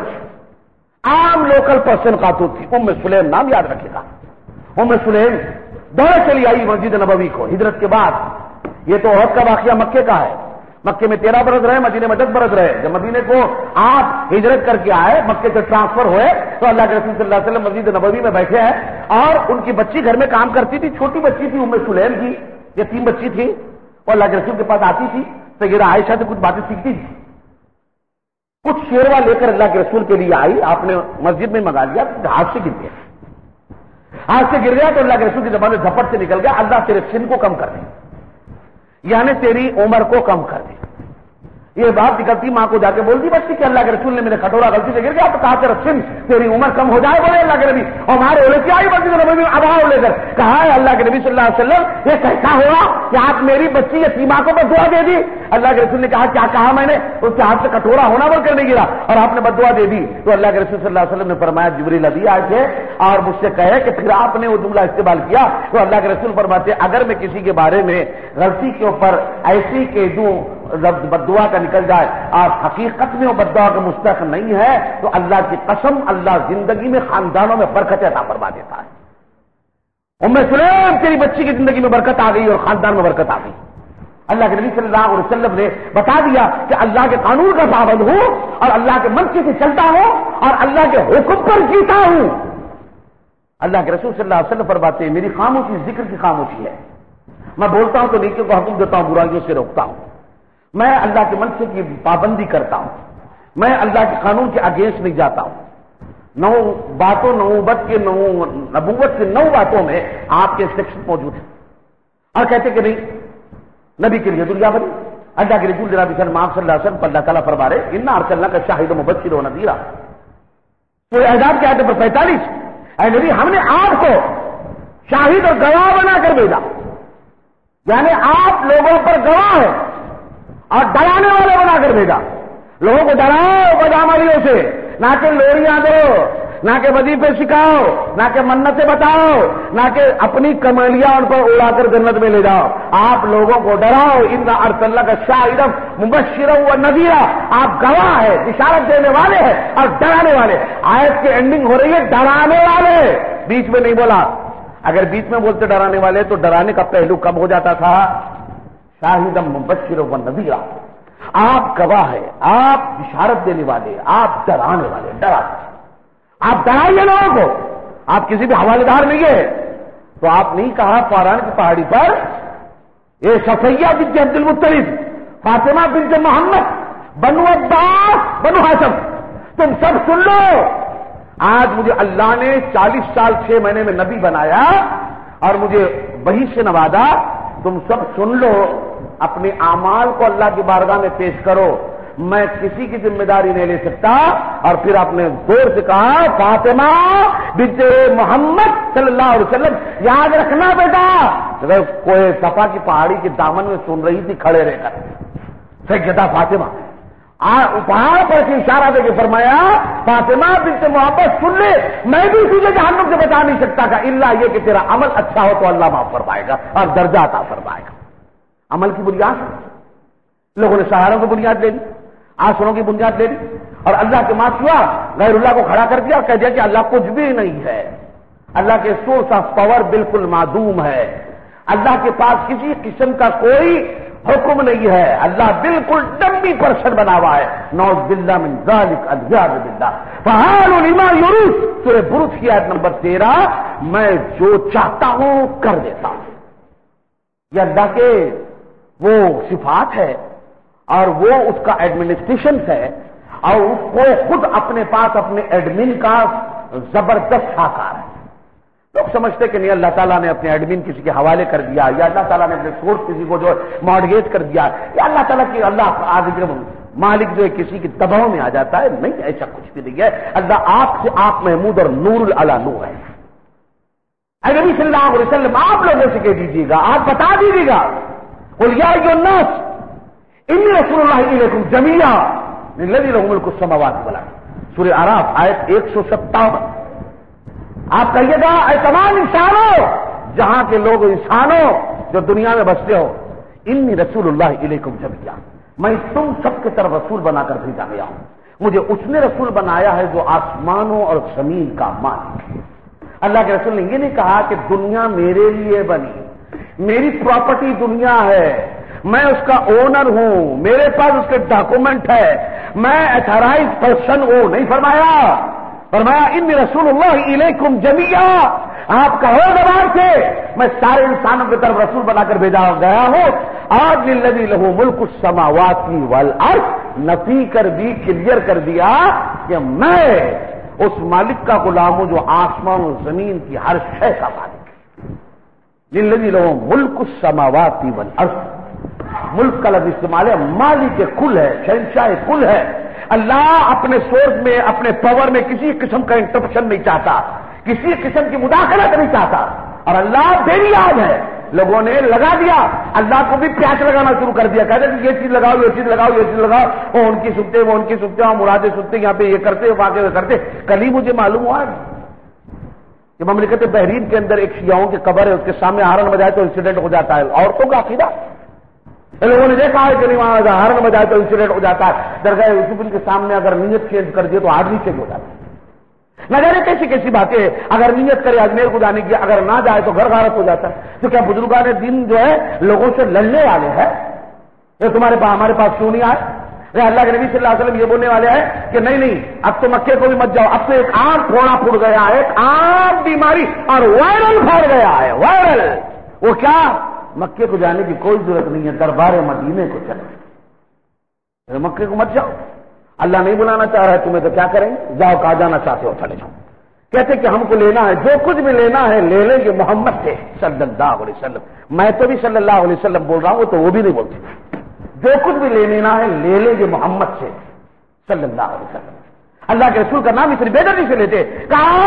عام لوکل پرسن خاتون تھی، ام سلیم نام یاد رکھے گا. ام سلیم دوڑے چلی آئی مسجد نبوی کو ہجرت کے بعد. یہ تو عہد کا واقعہ مکے کا ہے. مکے میں تیرہ برس رہے، مدینے میں دس برس رہے. جب مدینے کو آپ ہجرت کر کے آئے، مکے سے ٹرانسفر ہوئے تو اللہ کے رسول صلی اللہ علیہ وسلم مسجد نبوی میں بیٹھے ہیں اور ان کی بچی گھر میں کام کرتی تھی. چھوٹی بچی تھی ام سلیم کی، یہ تین بچی تھی اور اللہ کے رسول کے پاس آتی تھی. سیدہ عائشہ سے کچھ باتیں سیکھتی تھی. کچھ شیروا لے کر اللہ کے رسول کے لیے آئی، آپ نے مسجد میں منگا لیا، ہاتھ سے گر گیا. ہاتھ سے گر گیا تو اللہ کے رسول کی زبان میں جھپٹ سے نکل گیا اللہ تیرے سن کو کم کر دے، یعنی تیری عمر کو کم کر دے. یہ بات نکلتی ماں کو جا کے بول دی بچی کہ اللہ کے رسول نے میرے کھٹورا غلطی سے گر گیا تو کہا تیرا سن تیری عمر کم ہو جائے. بولے اللہ کے نبی اور ہمارے اولے سے آئی بچی نبی اباؤ لے کر کہا ہے اللہ کے نبی صلی اللہ علیہ وسلم یہ کیسا ہوا کہ آپ میری بچی یتیمہ کو بددعا دے دی؟ اللہ کے رسول نے کہا کیا کہا میں نے؟ اس کے ہاتھ سے کٹورا ہونا بول کر نہیں گرا اور آپ نے بددعا دے دی. تو اللہ کے رسول صلی اللہ علیہ وسلم نے فرمایا جبریل ابھی آئے تھے اور مجھ سے کہے کہ پھر آپ نے وہ جملہ استعمال کیا. تو اللہ کے رسول فرماتے اگر میں کسی کے بارے میں غلطی کے اوپر ایسی کہ دوں بددعا کا نکل جائے اور حقیقت میں وہ بددعا کا مستحق نہیں ہے تو اللہ کی قسم اللہ زندگی میں خاندانوں میں برکت عطا فرما دیتا ہے. ام سلیم تیری بچی کی زندگی میں برکت آ گئی اور خاندان میں برکت آ گئی. اللہ کے نبی صلی اللہ علیہ وسلم نے بتا دیا کہ اللہ کے قانون کا پابند ہوں اور اللہ کے منشے سے چلتا ہوں اور اللہ کے حکم پر جیتا ہوں. اللہ کے رسول صلی اللہ علیہ وسلم فرماتے ہیں میری خاموشی ذکر کی خاموشی ہے. میں بولتا ہوں تو نیکیوں کو حکم دیتا ہوں, برائیوں سے روکتا ہوں. میں اللہ کے منشے کی پابندی کرتا ہوں. میں اللہ کے قانون کے اگینسٹ نہیں جاتا ہوں. نو باتوں نوبت کے نو نبوت کے نو باتوں میں آپ کے سیکشن موجود ہیں. اور کہتے کہ نہیں نبی کے لیے دنیا بنی. اللہ کے رسول جناب صلی اللہ علیہ وسلم پر اللہ تعالیٰ فرما رہے ان ارسلنا کا شاہد و مبشر و نذیرا. سورہ احزاب کی آیت نمبر پینتالیس, اے نبی ہم نے آپ کو شاہد اور گواہ بنا کر بھیجا, یعنی آپ لوگوں پر گواہ ہے اور ڈرانے والے بنا کر بھیجا. لوگوں کو ڈراؤ بدعملیوں سے, نہ کہ لوریاں دو, نہ کہ وظیفے سکھاؤ, نہ کہ منتیں بتاؤ, نہ کہ اپنی کمالیاں ان پر اڑا کر جنت میں لے جاؤ. آپ لوگوں کو ڈراؤ. ان ارسلنا کا شاہدا مبشرا و نذیرا, آپ گواہ ہے, بشارت دینے والے ہیں اور ڈرانے والے. آیت کی اینڈنگ ہو رہی ہے ڈرانے والے, بیچ میں نہیں بولا. اگر بیچ میں بولتے ڈرانے والے تو ڈرانے کا پہلو کب ہو جاتا تھا؟ شاہدا مبشرا و نذیرا. آپ گواہ ہے, آپ بشارت دینے والے, آپ ڈرانے والے. ڈرا آپ ڈرائیے لوگوں کو. آپ کسی بھی حوالے دار نہیں ہے تو آپ نہیں کہا فاران کی پہاڑی پر یہ صفیہ بنت عبد المطلب, فاطمہ بنت محمد, بنو عباس, بنو ہاشم, تم سب سن لو. آج مجھے اللہ نے چالیس سال چھ مہینے میں نبی بنایا اور مجھے وحی سے نوازا. تم سب سن لو, اپنے اعمال کو اللہ کی بارگاہ میں پیش کرو. میں کسی کی ذمہ داری نہیں لے سکتا. اور پھر آپ نے زور سے کہا فاطمہ بنت محمد صلی اللہ علیہ وسلم. یاد رکھنا بیٹا, کوئی صفا کی پہاڑی کے دامن میں سن رہی تھی کھڑے رہ کر, سیدہ فاطمہ پہاڑ پر سے اشارہ دے کے فرمایا فاطمہ بنت محمد سن لے, میں بھی تجھے جہنم سے بچا نہیں سکتا کا الا یہ کہ تیرا عمل اچھا ہو تو اللہ معاف فرمائے گا اور درجہ عطا فرمائے گا. عمل کی بنیاد لوگوں نے سہاروں کی بنیاد لے لی, آسروں کی بنیاد لے لی اور اللہ کے ماں سوا غیر اللہ کو کھڑا کر دیا اور کہہ دیا کہ اللہ کچھ بھی نہیں ہے. اللہ کے سورس آف پاور بالکل معدوم ہے. اللہ کے پاس کسی قسم کا کوئی حکم نہیں ہے. اللہ بالکل ڈمی پرسن بنا ہوا ہے. نعوذ باللہ من ذالک, الیاذ باللہ. فعال لما یرید, سورہ برج کی آیت نمبر تیرہ, میں جو چاہتا ہوں کر دیتا ہوں. یہ اللہ کے وہ صفات ہے اور وہ اس کا ایڈمنسٹریشن ہے اور اس کو خود اپنے پاس اپنے ایڈمن کا زبردست ساکار ہے. لوگ سمجھتے کہ نہیں اللہ تعالیٰ نے اپنے ایڈمن کسی کے حوالے کر دیا یا اللہ تعالیٰ نے اپنے سورس کسی کو جو مارگیج کر دیا یا اللہ تعالیٰ کی اللہ آگے مالک جو ہے کسی کی دباؤ میں آ جاتا ہے. نہیں, ایسا کچھ بھی نہیں ہے. اللہ آپ سے آپ محمود اور نور العلا نور ہے. اے نبی صلی اللہ علیہ وسلم آپ لوگوں سے کہہ دیجیے گا, آپ بتا دیجیے گا قل یا ایھا الناس انی رسول اللہ الیکم جمیعا للذی لہ ملک السماوات والارض. سورہ اعراف آیت ایک سو ستاون. آپ کہیے گا اے تمام انسانوں, جہاں کے لوگ انسانوں جو دنیا میں بستے ہو, انی رسول اللہ الیکم جمیعا, میں تم سب کے طرف رسول بنا کر بھیجا گیا ہوں. مجھے اس نے رسول بنایا ہے جو آسمانوں اور زمین کا مالک ہے. اللہ کے رسول نے یہ نہیں کہا کہ دنیا میرے لیے بنی, میری پراپرٹی دنیا ہے, میں اس کا اونر ہوں, میرے پاس اس کے ڈاکومنٹ ہے, میں ایتھرائز پرسن ہوں. نہیں فرمایا. فرمایا انی رسول اللہ الیکم جمیعا. آپ کہو زبان سے میں سارے انسانوں کی طرف رسول بنا کر بھیجا گیا ہوں. آج للذی لہ ملک السماوات والارض, نفی کر دی, کلیئر کر دیا کہ میں اس مالک کا غلام ہوں جو آسمان و زمین کی ہر شے کا مالک ہے. للذی لہ ملک السماوات والارض, ملک کا لفظ استعمال ہے, مالک کل ہے, شہنشاہ کل ہے. اللہ اپنے سورس میں اپنے پاور میں کسی قسم کا انٹرپشن نہیں چاہتا, کسی قسم کی مداخلت نہیں چاہتا. اور اللہ بے نیاز ہے. لوگوں نے لگا دیا, اللہ کو بھی پیاس لگانا شروع کر دیا, کہتے ہیں یہ چیز لگاؤ, یہ چیز لگاؤ, یہ چیز لگاؤ, وہ ان کی سنتے, وہ ان کی سنتے, وہ مرادیں سنتے, یہاں پہ یہ کرتے, واقع کرتے. کل ہی مجھے معلوم ہوا کہ مملکت بحرین کے اندر ایک شیعوں کی قبر ہے, اس کے سامنے ہارن بجائے تو انسیڈنٹ ہو جاتا ہے. عورتوں کا عقیدہ لوگوں نے دیکھا ہے کہ نہیں, وہاں ہارن بجائے تو انسیڈنٹ ہو جاتا ہے. درگاہ یوسف کے سامنے اگر نیت چینج کر دیے تو آدمی چینج ہو جاتا ہے. نہ جانے کیسی کیسی باتیں ہیں. اگر نیت کرے اجمیر کو جانے کی, اگر نہ جائے تو گھر غارت ہو جاتا ہے. تو کیا بزرگان دین جو ہے لوگوں سے لڑنے والے ہیں؟ یہ تمہارے پاس ہمارے پاس کیوں نہیں آئے؟ اللہ کے نبی صلی اللہ علیہ وسلم یہ بولنے والے ہیں کہ نہیں نہیں اب تو مکے کو بھی مت جاؤ, اب تو ایک عام پھوڑا پھوڑ گیا ہے, ایک عام بیماری اور وائرل پھیل گیا ہے, وائرل. وہ کیا؟ مکے کو جانے کی کوئی ضرورت نہیں ہے, دربار مدینے کو چلو, مکے کو مت جاؤ. اللہ نہیں بلانا چاہ رہا ہے تمہیں تو کیا کریں گے؟ جاؤ, کہاں جانا چاہتے ہو چلے جاؤ. کہتے کہ ہم کو لینا ہے, جو کچھ بھی لینا ہے لے لیں گے محمد سے صلی اللہ علیہ وسلم. میں تو بھی صلی اللہ علیہ وسلم بول رہا ہوں, تو وہ بھی نہیں بولتے. جو کچھ بھی لے لینا ہے لے لیں گے محمد سے صلی اللہ علیہ وسلم. اللہ کے رسول کا نام اس بے دردی سے لیتے. کہا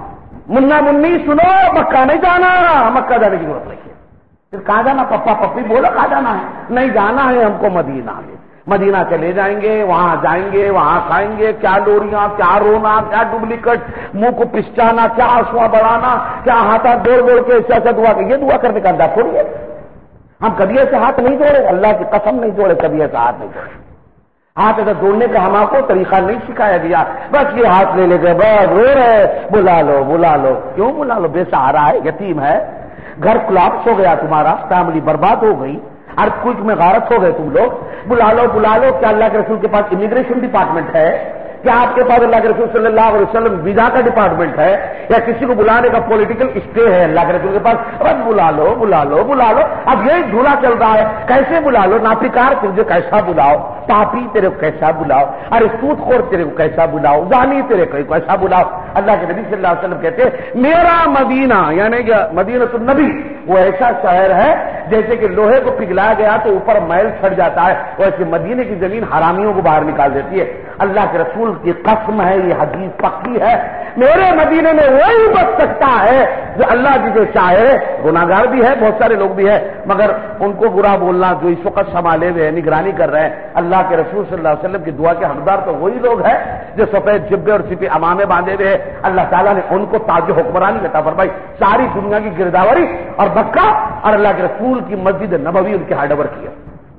منا منی سنو, مکہ نہیں جانا, مکہ جانے کی ضرورت نہیں ہے. پھر کہاں جانا؟ پپا پپی بولو کہاں جانا ہے؟ نہیں جانا ہے ہم کو مدینہ میں. مدینہ چلے جائیں گے, وہاں جائیں گے, وہاں کھائیں گے, کیا لوریاں, کیا رونا, کیا ڈپلیکیٹ, منہ کو پسچانا, کیا آنسواں بڑھانا, کیا ہاتھ دوڑ دوڑ کے ایسا ایسا دعا. یہ دعا کرنے کا انداز تھوڑی ہے. ہم کبھی ایسے ہاتھ نہیں جوڑے, اللہ کی قسم نہیں جوڑے, کبھی ایسا ہاتھ نہیں جوڑے. ہاتھ ایسا جوڑنے کا ہم آپ کو طریقہ نہیں سکھایا گیا. بس یہ ہاتھ لے لے کے بس رو رہے, بلا لو بلا لو. کیوں بلا لو؟ بے سہارا ہے, یتیم ہے, گھر کلاپس ہو گیا تمہارا, فیملی برباد ہو گئی, ہر کچھ میں غارت ہو گئے تم لوگ. بلا لو بلا لو. کیا اللہ کے رسول کے پاس امیگریشن ڈپارٹمنٹ ہے؟ کیا آپ کے پاس اللہ کے رسول صلی اللہ علیہ وسلم ویزا کا ڈپارٹمنٹ ہے؟ یا کسی کو بلانے کا پولیٹیکل اسٹے ہے اللہ کے رسول کے پاس؟ بس بلا لو بلا لو بلا لو. اب یہی دھولا چل رہا ہے, کیسے بلا لو؟ ناپیکار تجھے کیسا بلاؤ, پاپی تیرے کو کیسا بلاؤ, ارے سود خور تیرے کو کیسا بلاؤ, زانی تیرے کو کیسا بلاؤ. اللہ کے نبی صلی اللہ علیہ وسلم کہتے ہیں میرا مدینہ یعنی کہ مدینہ النبی وہ ایسا شہر ہے جیسے کہ لوہے کو پگھلایا گیا تو اوپر میل چھڑ جاتا ہے, ویسے مدینے کی زمین حرامیوں کو باہر نکال دیتی ہے. اللہ کے رسول کی قسم ہے, یہ حدیث پکی ہے. میرے مدینے میں وہی بچ سکتا ہے جو اللہ جسے چاہے. گناہگار بھی ہے, بہت سارے لوگ بھی ہیں, مگر ان کو برا بولنا جو اس وقت سنبھالے ہوئے ہیں, نگرانی کر رہے ہیں. اللہ کے رسول صلی اللہ علیہ وسلم کی دعا کے حقدار تو وہی لوگ ہیں جو سفید جبے اور سپے امامے باندھے ہوئے ہیں. اللہ تعالیٰ نے ان کو تاج حکمرانی عطا فرمائی. ساری دنیا کی گرداوری اور مکہ اور اللہ کے رسول کی مسجد نبوی ان کے ہینڈ اوور کیا.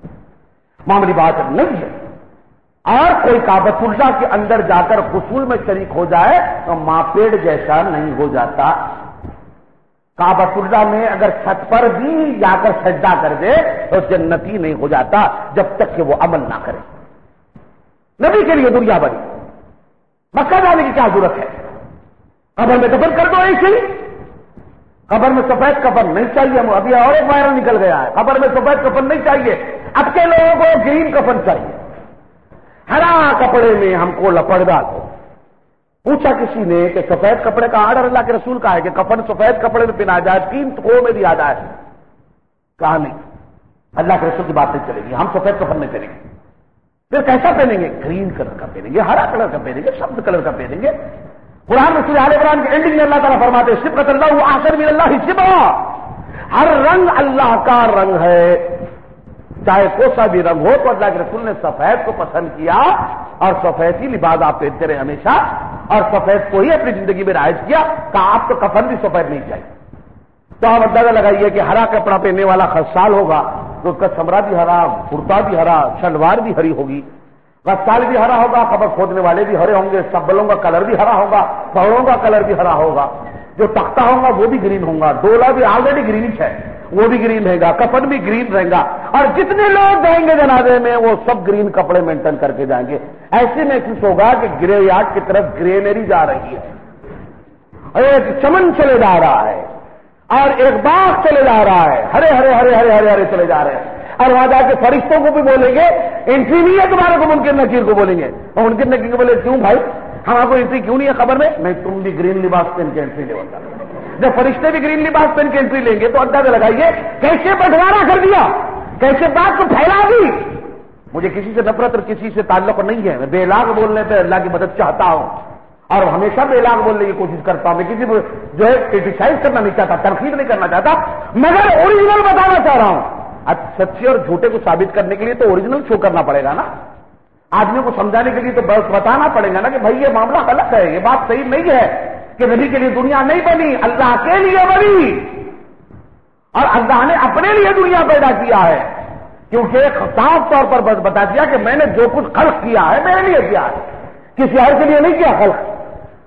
معمولی بات نہیں ہے. اور کوئی کعبۃ اللہ کے اندر جا کر غسل میں شریک ہو جائے تو ماں پیڑ جیسا نہیں ہو جاتا. کعبۃ اللہ میں اگر چھت پر بھی جا کر سجدہ کر دے تو جنتی نہیں ہو جاتا جب تک کہ وہ عمل نہ کرے. نبی کے لیے دنیا بنی, مکہ جانے کی کیا ضرورت ہے؟ قبر میں دفن کر دو ایسے ہی. قبر میں سفید کفن نہیں چاہیے. ابھی اور ایک وائرل نکل گیا ہے, قبر میں سفید کفن نہیں چاہیے. اب کے لوگوں کو گرین کفن چاہیے. ہرا کپڑے میں ہم کو لپڑ دو. پوچھا کسی نے کہ سفید کپڑے کا آرڈر اللہ کے رسول کا ہے کہ کفن سفید کپڑے میں پہنا جائے, تین ٹکڑوں میں دیا جائے. کہا نہیں, اللہ کے رسول کی بات نہیں چلے گی, ہم سفید کفن نہیں پہنیں گے. پھر کیسا پہنیں گے؟ گرین کلر کا پہنیں گے, ہرا کلر کا پہنیں گے, سبز کلر کا پہنیں گے. قرآن میں سورہ آل عمران کے اینڈنگ میں اللہ تعالیٰ فرماتے ہیں صبغۃ اللہ احسن من اللہ صبغہ. ہر رنگ اللہ کا رنگ ہے, چاہے کوئی سا بھی رنگ ہو. تو اللہ کے رسول نے سفید کو پسند کیا اور سفید ہی لباس آپ پہنتے رہے ہمیشہ, اور سفید کو ہی اپنی زندگی میں رائج کیا. کہا آپ کو کفن بھی سفید نہیں چاہیے. تو آپ اندازہ لگائیے کہ ہرا کپڑا پہننے والا خسال ہوگا تو اس کا چمڑا بھی ہرا, کرتا بھی ہرا, شلوار بھی ہری ہوگی, غسال بھی ہرا ہوگا, قبر کھودنے والے بھی ہرے ہوں گے, سبلوں کا کلر بھی ہرا ہوگا, پہڑوں کا کلر بھی ہرا ہوگا, جو تختہ ہوگا وہ بھی گرین ہوگا, ڈولا بھی آلریڈی گرینش ہے وہ بھی گرین رہے گا, کفن بھی گرین رہے گا, اور جتنے لوگ جائیں گے جنازے میں وہ سب گرین کپڑے مینٹین کر کے جائیں گے. ایسے محسوس ہوگا کہ گرے یارڈ کی طرف گرینری جا رہی ہے, ایک چمن چلے جا رہا ہے اور ایک باغ چلے جا رہا ہے, ہرے ہرے ہرے ہرے ہرے ہرے چلے جا رہے ہیں. اور وہاں جا کے فرشتوں کو بھی بولیں گے انٹری نہیں ہے تمہارے کو, منکر نکیر کو بولیں گے, اور منکر نکیر کو بولے کیوں بھائی ہمارے کو انٹری کیوں نہیں ہے خبر میں؟ نہیں, تم بھی گرین لباس پہن کے انٹری لے ہوتا. جب فرشتے بھی گرین لباس پہن کے انٹری لیں گے تو اندازہ لگائیے کیسے بنٹوارا کر دیا, کیسے بات کو پھیلا دی. مجھے کسی سے نفرت اور کسی سے تعلق نہیں ہے, میں بے لاگ بولنے پہ اللہ کی مدد چاہتا ہوں اور ہمیشہ بے لاگ بولنے کی کوشش کرتا ہوں. میں کسی کو جو ہے کرٹیسائز کرنا نہیں چاہتا, تنقید نہیں کرنا چاہتا, مگر اوریجنل بتانا چاہ رہا ہوں. سچے اور جھوٹے کو ثابت کرنے کے لیے تو اوریجنل شو کرنا پڑے گا نا. آدمیوں کو سمجھانے کے لیے تو بس بتانا پڑے گا نا کہ بھائی یہ معاملہ غلط ہے, یہ بات صحیح نہیں ہے کہ نبی کے لیے دنیا نہیں بنی, اللہ کے لیے بنی, اور اللہ نے اپنے لیے دنیا پیدا کیا ہے. کیونکہ صاف طور پر بتا دیا کہ میں نے جو کچھ خلق کیا ہے میرے لیے کیا ہے, کسی اور کے لیے نہیں کیا خلق.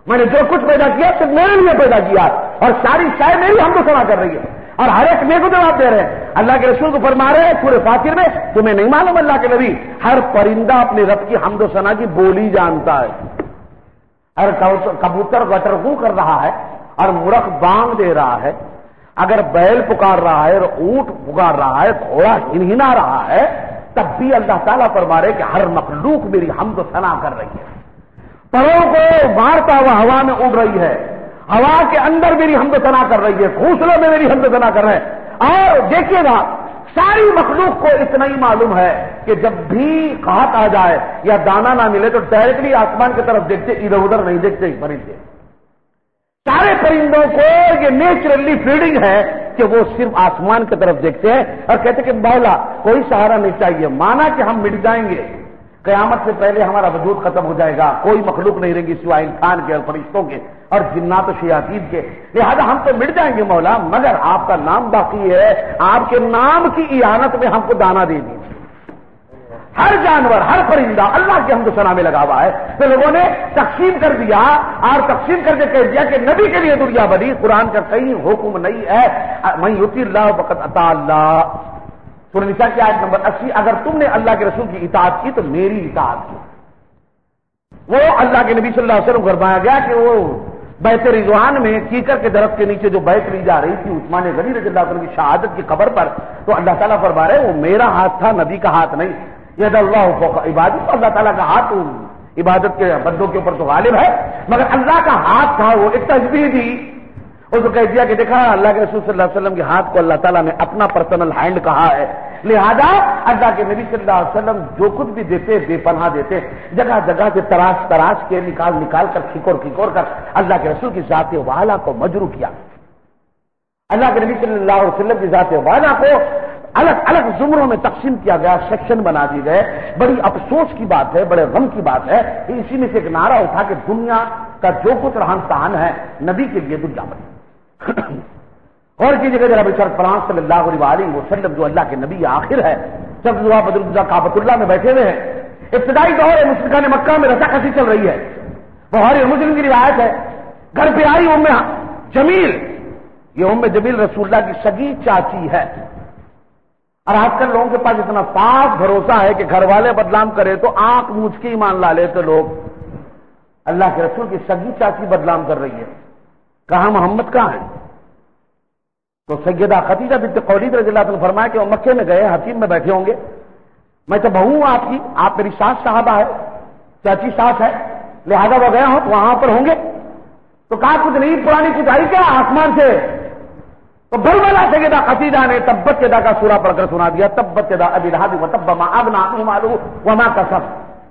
میں نے جو کچھ پیدا کیا صرف میرے لیے پیدا کیا اور ساری شاید میری حمد و ثنا کر رہی ہے اور ہر ایک میرے کو جواب دے رہے ہیں. اللہ کے رسول کو فرما رہے ہیں سورہ فاطر میں, تمہیں نہیں معلوم اللہ کے نبی ہر پرندہ اپنے رب کی حمد و ثنا کی بولی جانتا ہے. ہر کبوتر گٹرگو کر رہا ہے اور مرغ بانگ دے رہا ہے, اگر بیل پکار رہا ہے اور اونٹ پکار رہا ہے, گھوڑا ہنہنا رہا ہے, تب بھی اللہ تعالیٰ فرما رہے کہ ہر مخلوق میری حمد و ثنا کر رہی ہے. پروں کو مارتا ہوا ہوا میں اڑ رہی ہے, ہوا کے اندر میری حمد و ثنا کر رہی ہے, گھونسلوں میں میری حمد و ثنا کر رہے ہیں. اور دیکھیے گا ساری مخلوق کو اتنا ہی معلوم ہے کہ جب بھی قحط آ جائے یا دانا نہ ملے تو ڈائریکٹلی آسمان کی طرف دیکھتے, ادھر ادھر نہیں دیکھتے پرندے. سارے پرندوں کو یہ نیچرلی فیلنگ ہے کہ وہ صرف آسمان کی طرف دیکھتے ہیں اور کہتے کہ مولا کوئی سہارا نہیں چاہیے, مانا کہ ہم مٹ جائیں گے, قیامت سے پہلے ہمارا وجود ختم ہو جائے گا, کوئی مخلوق نہیں رہے گی سوائے انسان کے اور فرشتوں کے اور جنات و شیاطین کے, لہذا ہم تو مٹ جائیں گے مولا, مگر آپ کا نام باقی ہے, آپ کے نام کی اعانت میں ہم کو دانا دے دیجیے. ہر جانور ہر پرندہ اللہ کے حمد و ثنا میں لگا ہوا ہے. تو لوگوں نے تقسیم کر دیا اور تقسیم کر کے کہہ دیا کہ نبی کے لیے دنیا بنی, قرآن کا کہیں حکم نہیں ہے من یطیع اللہ فقد اطاع اللہ. سورہ نساء کی آیت نمبر اسی, اگر تم نے اللہ کے رسول کی اطاعت کی تو میری اطاعت کی. وہ اللہ کے نبی صلی اللہ علیہ وسلم فرمایا گیا کہ وہ بیت رضوان میں کیکر کے درخت کے نیچے جو بیعت لی جا رہی تھی عثمان غنی رضی اللہ عنہ کی شہادت کی قبر پر, تو اللہ تعالیٰ فرما رہے وہ میرا ہاتھ تھا, نبی کا ہاتھ نہیں. ید اللہ فوق عبادت, اللہ تعالیٰ کا ہاتھ عبادت کے بندوں کے اوپر تو غالب ہے, مگر اللہ کا ہاتھ تھا وہ ایک تشبیہ دی. اس کو کہہ دیا کہ دیکھا اللہ کے رسول صلی اللہ علیہ وسلم کے ہاتھ کو اللہ تعالیٰ نے اپنا پرسنل ہینڈ کہا ہے, لہذا اللہ کے نبی صلی اللہ علیہ وسلم جو کچھ بھی دیتے بے پناہ دیتے, جگہ جگہ سے تراش تراش کے نکال نکال کر کھکور کھکور کر اللہ کے رسول کی ذات والا کو مجروح کیا. اللہ کے نبی صلی اللہ علیہ وسلم کی ذات والا کو الگ الگ زمروں میں تقسیم کیا گیا, سیکشن بنا دیے گئے. بڑی افسوس کی بات ہے, بڑے غم کی بات ہے. اسی میں سے ایک نعرہ اٹھا کہ دنیا کا جو کچھ رہن سہن ہے نبی کے لیے دنیا بنی. اور کی جگہ جناب سرفراز صلی اللہ علیہ وسلم جو اللہ کے نبی آخر ہے, جب بدر کعبۃ اللہ میں بیٹھے ہوئے ہیں, ابتدائی دور ہے مشرکان مکہ میں رسا کسی چل رہی ہے. بخاری مسلم کی روایت ہے, گھر پہ آئی ام جمیل, یہ ام جمیل رسول اللہ کی سگی چاچی ہے. اور آج کل لوگوں کے پاس اتنا صاف بھروسہ ہے کہ گھر والے بدنام کرے تو آنکھ مجھ کے ایمان لا لیتے لوگ. اللہ کے رسول کی سگی چاچی بدنام کر رہی ہے, کہاں محمد کہاں ہے؟ تو سیدہ خدیجہ بنت خویلد رضی اللہ عنہ نے فرمایا کہ وہ مکے میں گئے, حتیم میں بیٹھے ہوں گے, میں تو بہو ہوں آپ کی, آپ میری ساس صاحبہ ہے, چاچی ساس ہے, لہذا وہ گئے ہوں تو وہاں پر ہوں گے. تو کہا کچھ نہیں پرانی کچھ آئی کیا آسمان سے؟ تو بلبلا سیدہ خدیجہ نے تبت یدا کا سورہ پڑھ کر سنا دیا, تبت یدا ابی لہب وتب ما اغنی عنہ مالہ وما کسب.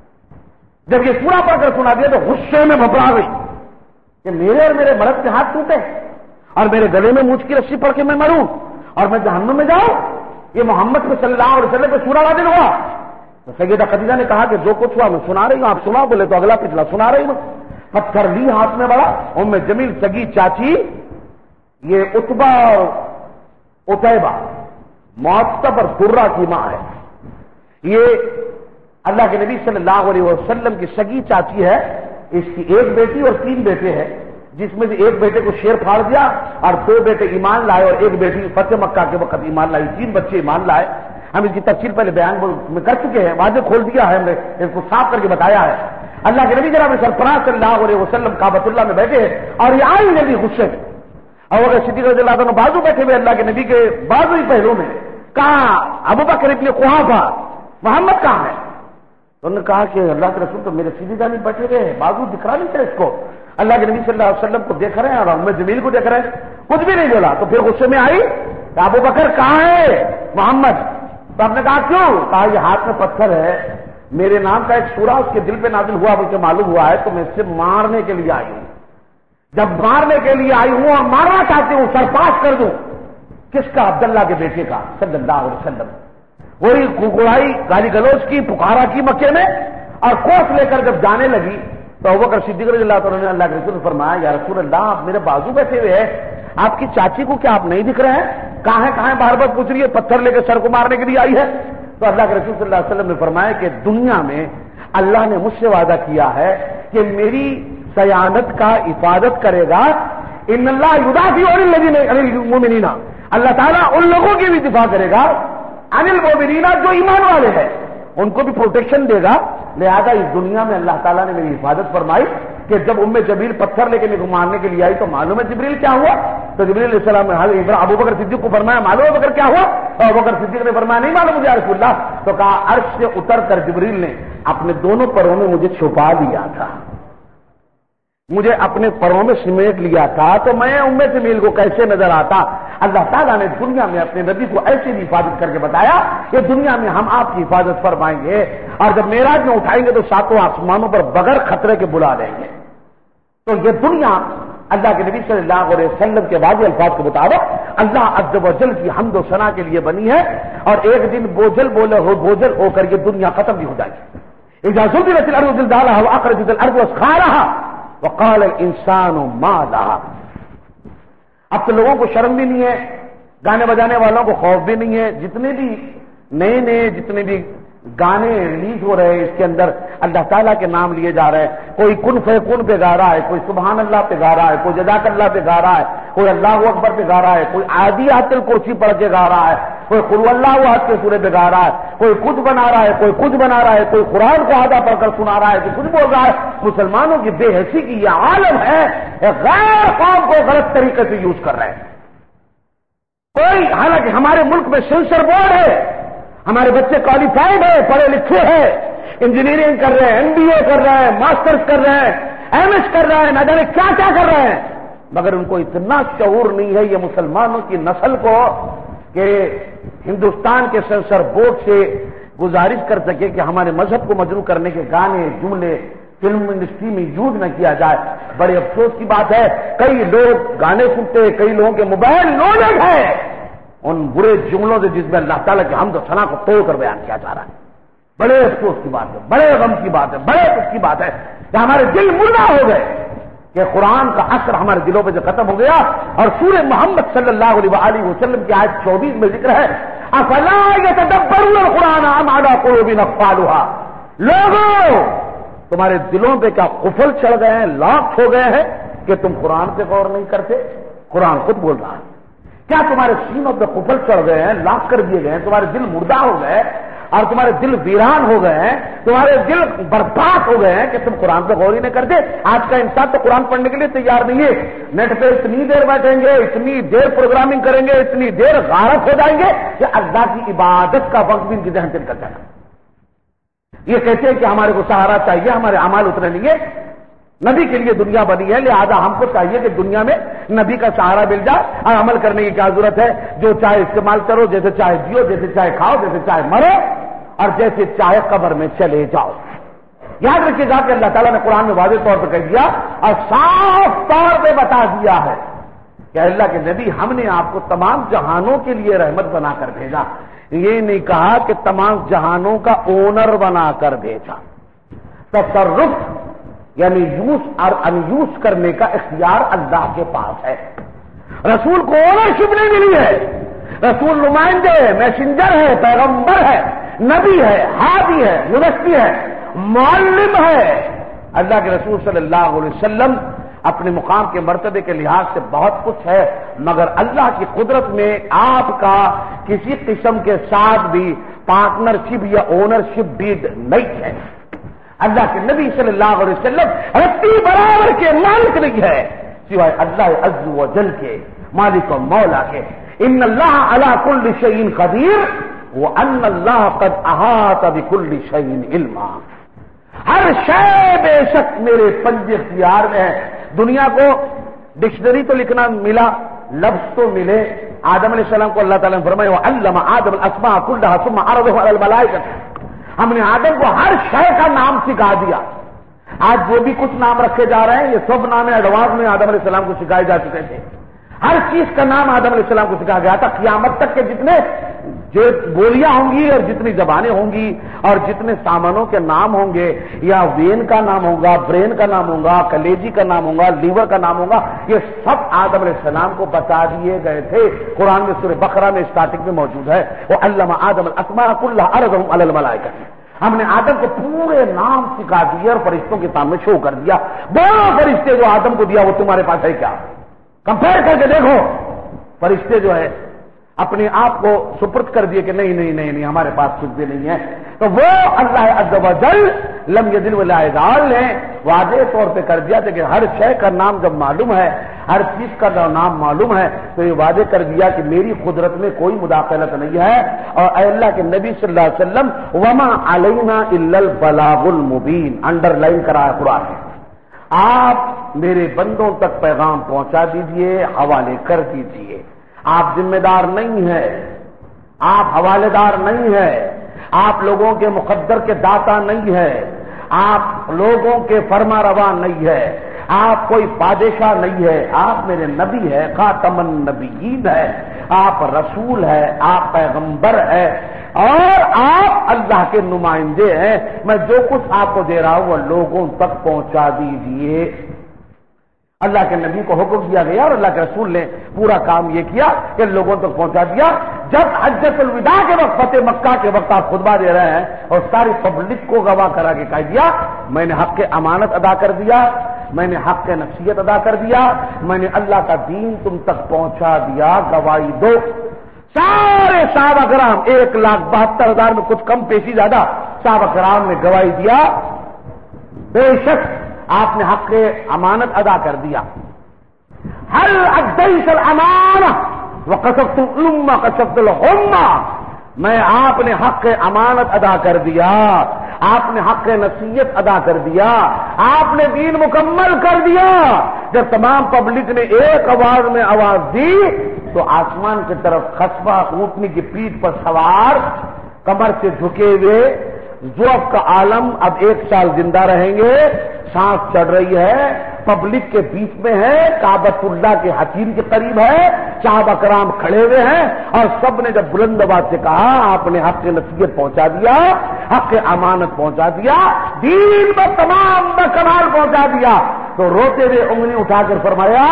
جب یہ سورہ پڑھ کر سنا دیا تو غصے میں بھبرا گئی کہ میرے اور میرے مرد کے ہاتھ ٹوٹے اور میرے گلے میں مونچھ کی رسی پڑ کے میں مروں اور میں جہنم میں جاؤں, یہ محمد کو صلی اللہ علیہ وسلم پہ سورہ نازل ہوا. تو سیدہ خدیجہ نے کہا کہ جو کچھ ہوا میں سنا رہی ہوں, آپ سنا. بولے تو اگلا پچھلا سنا رہی ہوں. پتھر لی ہاتھ میں بڑا, ام جمیل سگی چاچی, یہ اتبا اور اتیبہ معتب اور درہ کی ماں ہے. یہ اللہ کے نبی صلی اللہ علیہ وسلم کی سگی چاچی ہے. اس کی ایک بیٹی اور تین بیٹے ہیں, جس میں سے ایک بیٹے کو شیر پھاڑ دیا اور دو بیٹے ایمان لائے اور ایک بیٹی فتح مکہ کے وقت ایمان لائی. تین بچے ایمان لائے. ہم اس کی تفصیل پہلے بیان میں کر چکے ہیں, واضح کھول دیا ہے, ہم نے اس کو صاف کر کے بتایا ہے. اللہ کے نبی جناب سرفراز صلی اللہ علیہ وسلم کعبۃ اللہ میں بیٹھے ہیں اور یہ آئی نبی غصے میں, اور اگر صدیق رضی اللہ عنہ بازو بیٹھے ہوئے اللہ کے نبی کے بازو ہی پہلو میں, کہاں ابو بکر ابن قحافہ محمد کہاں ہے؟ تو انہوں نے کہا کہ اللہ کے رسول تو میرے سیدھی جانب بیٹھے ہوئے ہیں, بازو دکھ رہا نہیں تھا اس کو. اللہ کے نبی صلی اللہ علیہ وسلم کو دیکھ رہے ہیں اور ام جمیل کو دیکھ رہے ہیں, کچھ بھی نہیں بولا. تو پھر غصے میں آئی کہ ابو بکر کہاں ہے محمد؟ تو آپ نے کہا کیوں؟ کہا یہ ہاتھ میں پتھر ہے, میرے نام کا ایک سورہ اس کے دل پہ نازل ہوا, مجھے معلوم ہوا ہے, تو میں اسے مارنے کے لیے آئی ہوں. جب مارنے کے لیے آئی ہوں اور مارنا چاہتی ہوں, سرپاش کر دوں. کس کا؟ عبداللہ کے بیٹے کا صلی اللہ علیہ وسلم. وہی کڑائی گالی گلوچ کی, پکارا کی مکے میں, اور کوس لے کر جب جانے لگی تو ابوبکر صدیق رضی اللہ عنہ نے اللہ کے رسول نے فرمایا یا رسول اللہ آپ میرے بازو بیٹھے ہوئے ہیں, آپ کی چاچی کو کیا آپ نہیں دکھ رہے ہیں؟ کہاں ہے کہاں ہے بار بار پوچھ رہی ہے, پتھر لے کے سر کو مارنے کے لیے آئی ہے. تو اللہ کے رسول صلی اللہ علیہ وسلم نے فرمایا کہ دنیا میں اللہ نے مجھ سے وعدہ کیا ہے کہ میری سیانت کا حفاظت کرے گا. ان اللہ یدافع عن الذین عن المؤمنین، اللہ تعالیٰ ان لوگوں کی بھی دفاع کرے گا عن المؤمنین جو ایمان والے ہیں، ان کو بھی پروٹیکشن دے گا. لہذا اس دنیا میں اللہ تعالیٰ نے میری حفاظت فرمائی کہ جب ام جبریل پتھر لے کے میرے کو مارنے کے لیے آئی تو معلوم ہے جبریل کیا ہوا؟ تو جبریل علیہ السلام نے ابو بکر صدیق کو فرمایا معلوم ہے بکر کیا ہوا؟ تو ابو بکر صدیق نے فرمایا نہیں معلوم مجھے یا رسول اللہ. تو کہا عرش سے اتر کر جبریل نے اپنے دونوں پروں میں مجھے چھپا لیا تھا، مجھے اپنے پروں میں سمیٹ لیا تھا، تو میں ام جمیل کو کیسے نظر آتا؟ اللہ تعالیٰ نے دنیا میں اپنے نبی کو ایسے بھی حفاظت کر کے بتایا کہ دنیا میں ہم آپ کی حفاظت فرمائیں گے، اور جب معراج میں اٹھائیں گے تو ساتوں آسمانوں پر بغیر خطرے کے بلا لیں گے. تو یہ دنیا اللہ کے نبی صلی اللہ علیہ وسلم کے واضح الفاظ کے مطابق اللہ عز و جل کی حمد و ثنا کے لیے بنی ہے، اور ایک دن بوجھل بولے ہو بوجھل ہو کر یہ دنیا ختم بھی ہو جائے گی. اذا زلزلت الارض زلزالها واخرجت الارض اثقالها وقال الانسان ما لها. اب تو لوگوں کو شرم بھی نہیں ہے، گانے بجانے والوں کو خوف بھی نہیں ہے. جتنے بھی نئے نئے جتنے بھی گانے ریلیز ہو رہے ہیں اس کے اندر اللہ تعالیٰ کے نام لیے جا رہے ہیں. کوئی کن فیکون پہ گا رہا ہے، کوئی سبحان اللہ پہ گا رہا ہے، کوئی جزاک اللہ پہ گا رہا ہے، کوئی اللہ اکبر پہ گا رہا ہے، کوئی عادیات الکرسی پڑھ کے گا رہا ہے، کوئی قل اللہ احد کے سورے پہ گا رہا ہے، کوئی کچھ بنا رہا ہے، کوئی کچھ بنا رہا ہے، کوئی قرآن کو آدھا پڑھ کر سنا رہا ہے، کوئی کچھ بول رہا ہے. مسلمانوں کی بے حسی کی یہ عالم ہے، غیر قوم کو غلط طریقے سے یوز کر رہے ہیں. کوئی حالانکہ ہمارے ملک میں سینسر بورڈ ہے، ہمارے بچے کوالیفائڈ ہیں، پڑھے لکھے ہیں، انجینئرنگ کر رہے ہیں، ایم بی اے کر رہے ہیں، ماسٹرز کر رہے ہیں، ایم ایس کر رہے ہیں، نہ جانے کیا کیا کر رہے ہیں، مگر ان کو اتنا شعور نہیں ہے یہ مسلمانوں کی نسل کو کہ ہندوستان کے سینسر بورڈ سے گزارش کر سکے کہ ہمارے مذہب کو مجروح کرنے کے گانے جملے فلم انڈسٹری میں یوز نہ کیا جائے. بڑے افسوس کی بات ہے کئی لوگ گانے سنتے ہیں، کئی لوگوں کے موبائل لوڈڈ ہے ان برے جملوں سے جس میں اللہ تعالیٰ کے حمد و ثنا کو توڑ کر بیان کیا جا رہا ہے. بڑے افسوس کی بات ہے، بڑے غم کی بات ہے، بڑے دکھ کی بات ہے کہ ہمارے دل مردہ ہو گئے کہ قرآن کا اثر ہمارے دلوں پہ جو ختم ہو گیا. اور سورہ محمد صلی اللہ علیہ وسلم کی آیت چوبیس میں ذکر ہے افلا یتدبرون القرآن ام علی قلوب اقفالها. لوگوں تمہارے دلوں پہ کیا قفل چڑھ گئے ہیں، لاک ہو گئے ہیں کہ تم قرآن پہ غور نہیں کرتے؟ قرآن خود بول رہا ہے. کیا تمہارے سینوں پہ قفل چڑھ گئے ہیں، لاک کر دیے گئے ہیں، تمہارے دل مردہ ہو گئے اور تمہارے دل ویران ہو گئے ہیں، تمہارے دل برباد ہو گئے ہیں کہ تم قرآن پہ غور ہی نہیں کرتے؟ آج کا انسان تو قرآن پڑھنے کے لیے تیار نہیں ہے. نیٹ پہ اتنی دیر بیٹھیں گے، اتنی دیر پروگرامنگ کریں گے، اتنی دیر غارت ہو جائیں گے کہ اللہ کی عبادت کا وقت بھی ان کی ذہن سے نکل جائے گا. یہ کہتے ہیں کہ ہمارے کو سہارا چاہیے، ہمارے اعمال اتنے نہیں ہے. نبی کے لیے دنیا بنی ہے، لہذا ہم کو چاہیے کہ دنیا میں نبی کا سہارا مل جائے اور عمل کرنے کی کیا ضرورت ہے؟ جو چاہے استعمال کرو، جیسے چاہے جیو، جیسے چاہے کھاؤ، جیسے چاہے مرو اور جیسے چاہے قبر میں چلے جاؤ. یاد رکھیے گا کہ اللہ تعالیٰ نے قرآن میں واضح طور پر کہہ دیا اور صاف طور پہ بتا دیا ہے کہ اللہ کے نبی ہم نے آپ کو تمام جہانوں کے لیے رحمت بنا کر بھیجا. یہ نہیں کہا کہ تمام جہانوں کا اونر بنا کر بھیجا. تصرف یعنی یوز اور ان یوز کرنے کا اختیار اللہ کے پاس ہے. رسول کو اونرشپ نہیں ملی ہے. رسول نمائندے ہے، میسنجر ہے، پیغمبر ہے، نبی ہے، ہادی ہے، مدثر ہے، معلم ہے. اللہ کے رسول صلی اللہ علیہ وسلم اپنے مقام کے مرتبے کے لحاظ سے بہت کچھ ہے، مگر اللہ کی قدرت میں آپ کا کسی قسم کے ساتھ بھی پارٹنرشپ یا اونرشپ ڈیڈ نہیں ہے. اللہ کے نبی صلی اللہ علیہ وسلم رتی برابر کے مالک نہیں ہے سوائے اللہ عز و جل کے، مالک و مولا کے. ان اللہ علی کل شیء قدیر وان اللہ قد احاط بكل شیء علما. ہر شے بے شک میرے پنجے اختیار میں ہے. دنیا کو ڈکشنری تو لکھنا ملا، لفظ تو ملے. آدم علیہ السلام کو اللہ تعالیٰ نے فرمایا وعلم آدم الاسماء كلها ثم عرضهم على الملائکہ. ہم نے آدم کو ہر شے کا نام سکھا دیا. آج جو بھی کچھ نام رکھے جا رہے ہیں یہ سب نام ایڈوانس میں آدم علیہ السلام کو سکھائے جا چکے تھے. ہر چیز کا نام آدم علیہ السلام کو سکھایا گیا تھا. قیامت تک کے جتنے جو بولیاں ہوں گی اور جتنی زبانیں ہوں گی اور جتنے سامانوں کے نام ہوں گے، یا وین کا نام ہوگا، برین کا نام ہوگا، کلیجی کا نام ہوگا، لیور کا نام ہوگا، یہ سب آدم علیہ السلام کو بتا دیے گئے تھے. قرآن میں سورہ بقرہ میں اسٹارٹنگ میں موجود ہے وہ علم آدم الاسماء كلها عرضهم على الملائکہ. ہم نے آدم کو پورے نام سکھا دیے اور فرشتوں کے سامنے شو کر دیا. بولو فرشتے جو آدم کو دیا وہ تمہارے پاس ہے کیا؟ کمپیئر کر کے دیکھو. فرشتے جو ہے اپنے آپ کو سپرد کر دیے کہ نہیں نہیں نہیں نہیں ہمارے پاس کچھ بھی نہیں ہے. تو وہ اللہ عز و جل لم یزل ولا یزال نے واضح طور پہ کر دیا تھا کہ ہر شے کا نام جب معلوم ہے، ہر چیز کا نام معلوم ہے، تو یہ واضح کر دیا کہ میری قدرت میں کوئی مداخلت نہیں ہے. اور اے اللہ کے نبی صلی اللہ علیہ وسلم وما علینا الا البلاغ المبین، انڈر لائن کرا ہے قرآن میں، آپ میرے بندوں تک پیغام پہنچا دیجئے، حوالے کر دیجئے. آپ ذمہ دار نہیں ہے، آپ حوالے دار نہیں ہے، آپ لوگوں کے مقدر کے داتا نہیں ہے، آپ لوگوں کے فرما روا نہیں ہے، آپ کوئی بادشاہ نہیں ہے، آپ میرے نبی ہے، خاتم النبیین ہے، آپ رسول ہے، آپ پیغمبر ہے، اور آپ اللہ کے نمائندے ہیں. میں جو کچھ آپ کو دے رہا ہوں وہ لوگوں تک پہنچا دیجیے. اللہ کے نبی کو حکم دیا گیا اور اللہ کے رسول نے پورا کام یہ کیا کہ لوگوں تک پہنچا دیا. جب حجۃ الوداع کے وقت فتح مکہ کے وقت آپ خطبہ دے رہے ہیں اور ساری پبلک کو گواہ کرا کے کہہ دیا میں نے حق امانت ادا کر دیا، میں نے حق نصیحت ادا کر دیا، میں نے اللہ کا دین تم تک پہنچا دیا، گواہی دو. سارے صحابہ کرام ایک لاکھ بہتر ہزار میں کچھ کم پیشی زیادہ صحابہ کرام نے گواہی دیا بے شک آپ نے حق امانت ادا کر دیا. هل ادیت الامانہ وقصفت الامہ قصفت الامہ، میں آپ نے حق امانت ادا کر دیا، آپ نے حق نصیحت ادا کر دیا، آپ نے دین مکمل کر دیا. جب تمام پبلک نے ایک آواز میں آواز دی تو آسمان کی طرف خصبہ اونٹنی کی پیٹھ پر سوار کمر سے جھکے ہوئے ضعف کا عالم اب ایک سال زندہ رہیں گے، سانس چڑھ رہی ہے، پبلک کے بیچ میں ہے، کعبۃ اللہ کے حتیم کے قریب ہے، صحابہ کرام کھڑے ہوئے ہیں اور سب نے جب بلند آواز سے کہا آپ نے حق نصیحت پہنچا دیا، حق امانت پہنچا دیا، دین میں تمام کمال پہنچا دیا، تو روتے ہوئے انگلی اٹھا کر فرمایا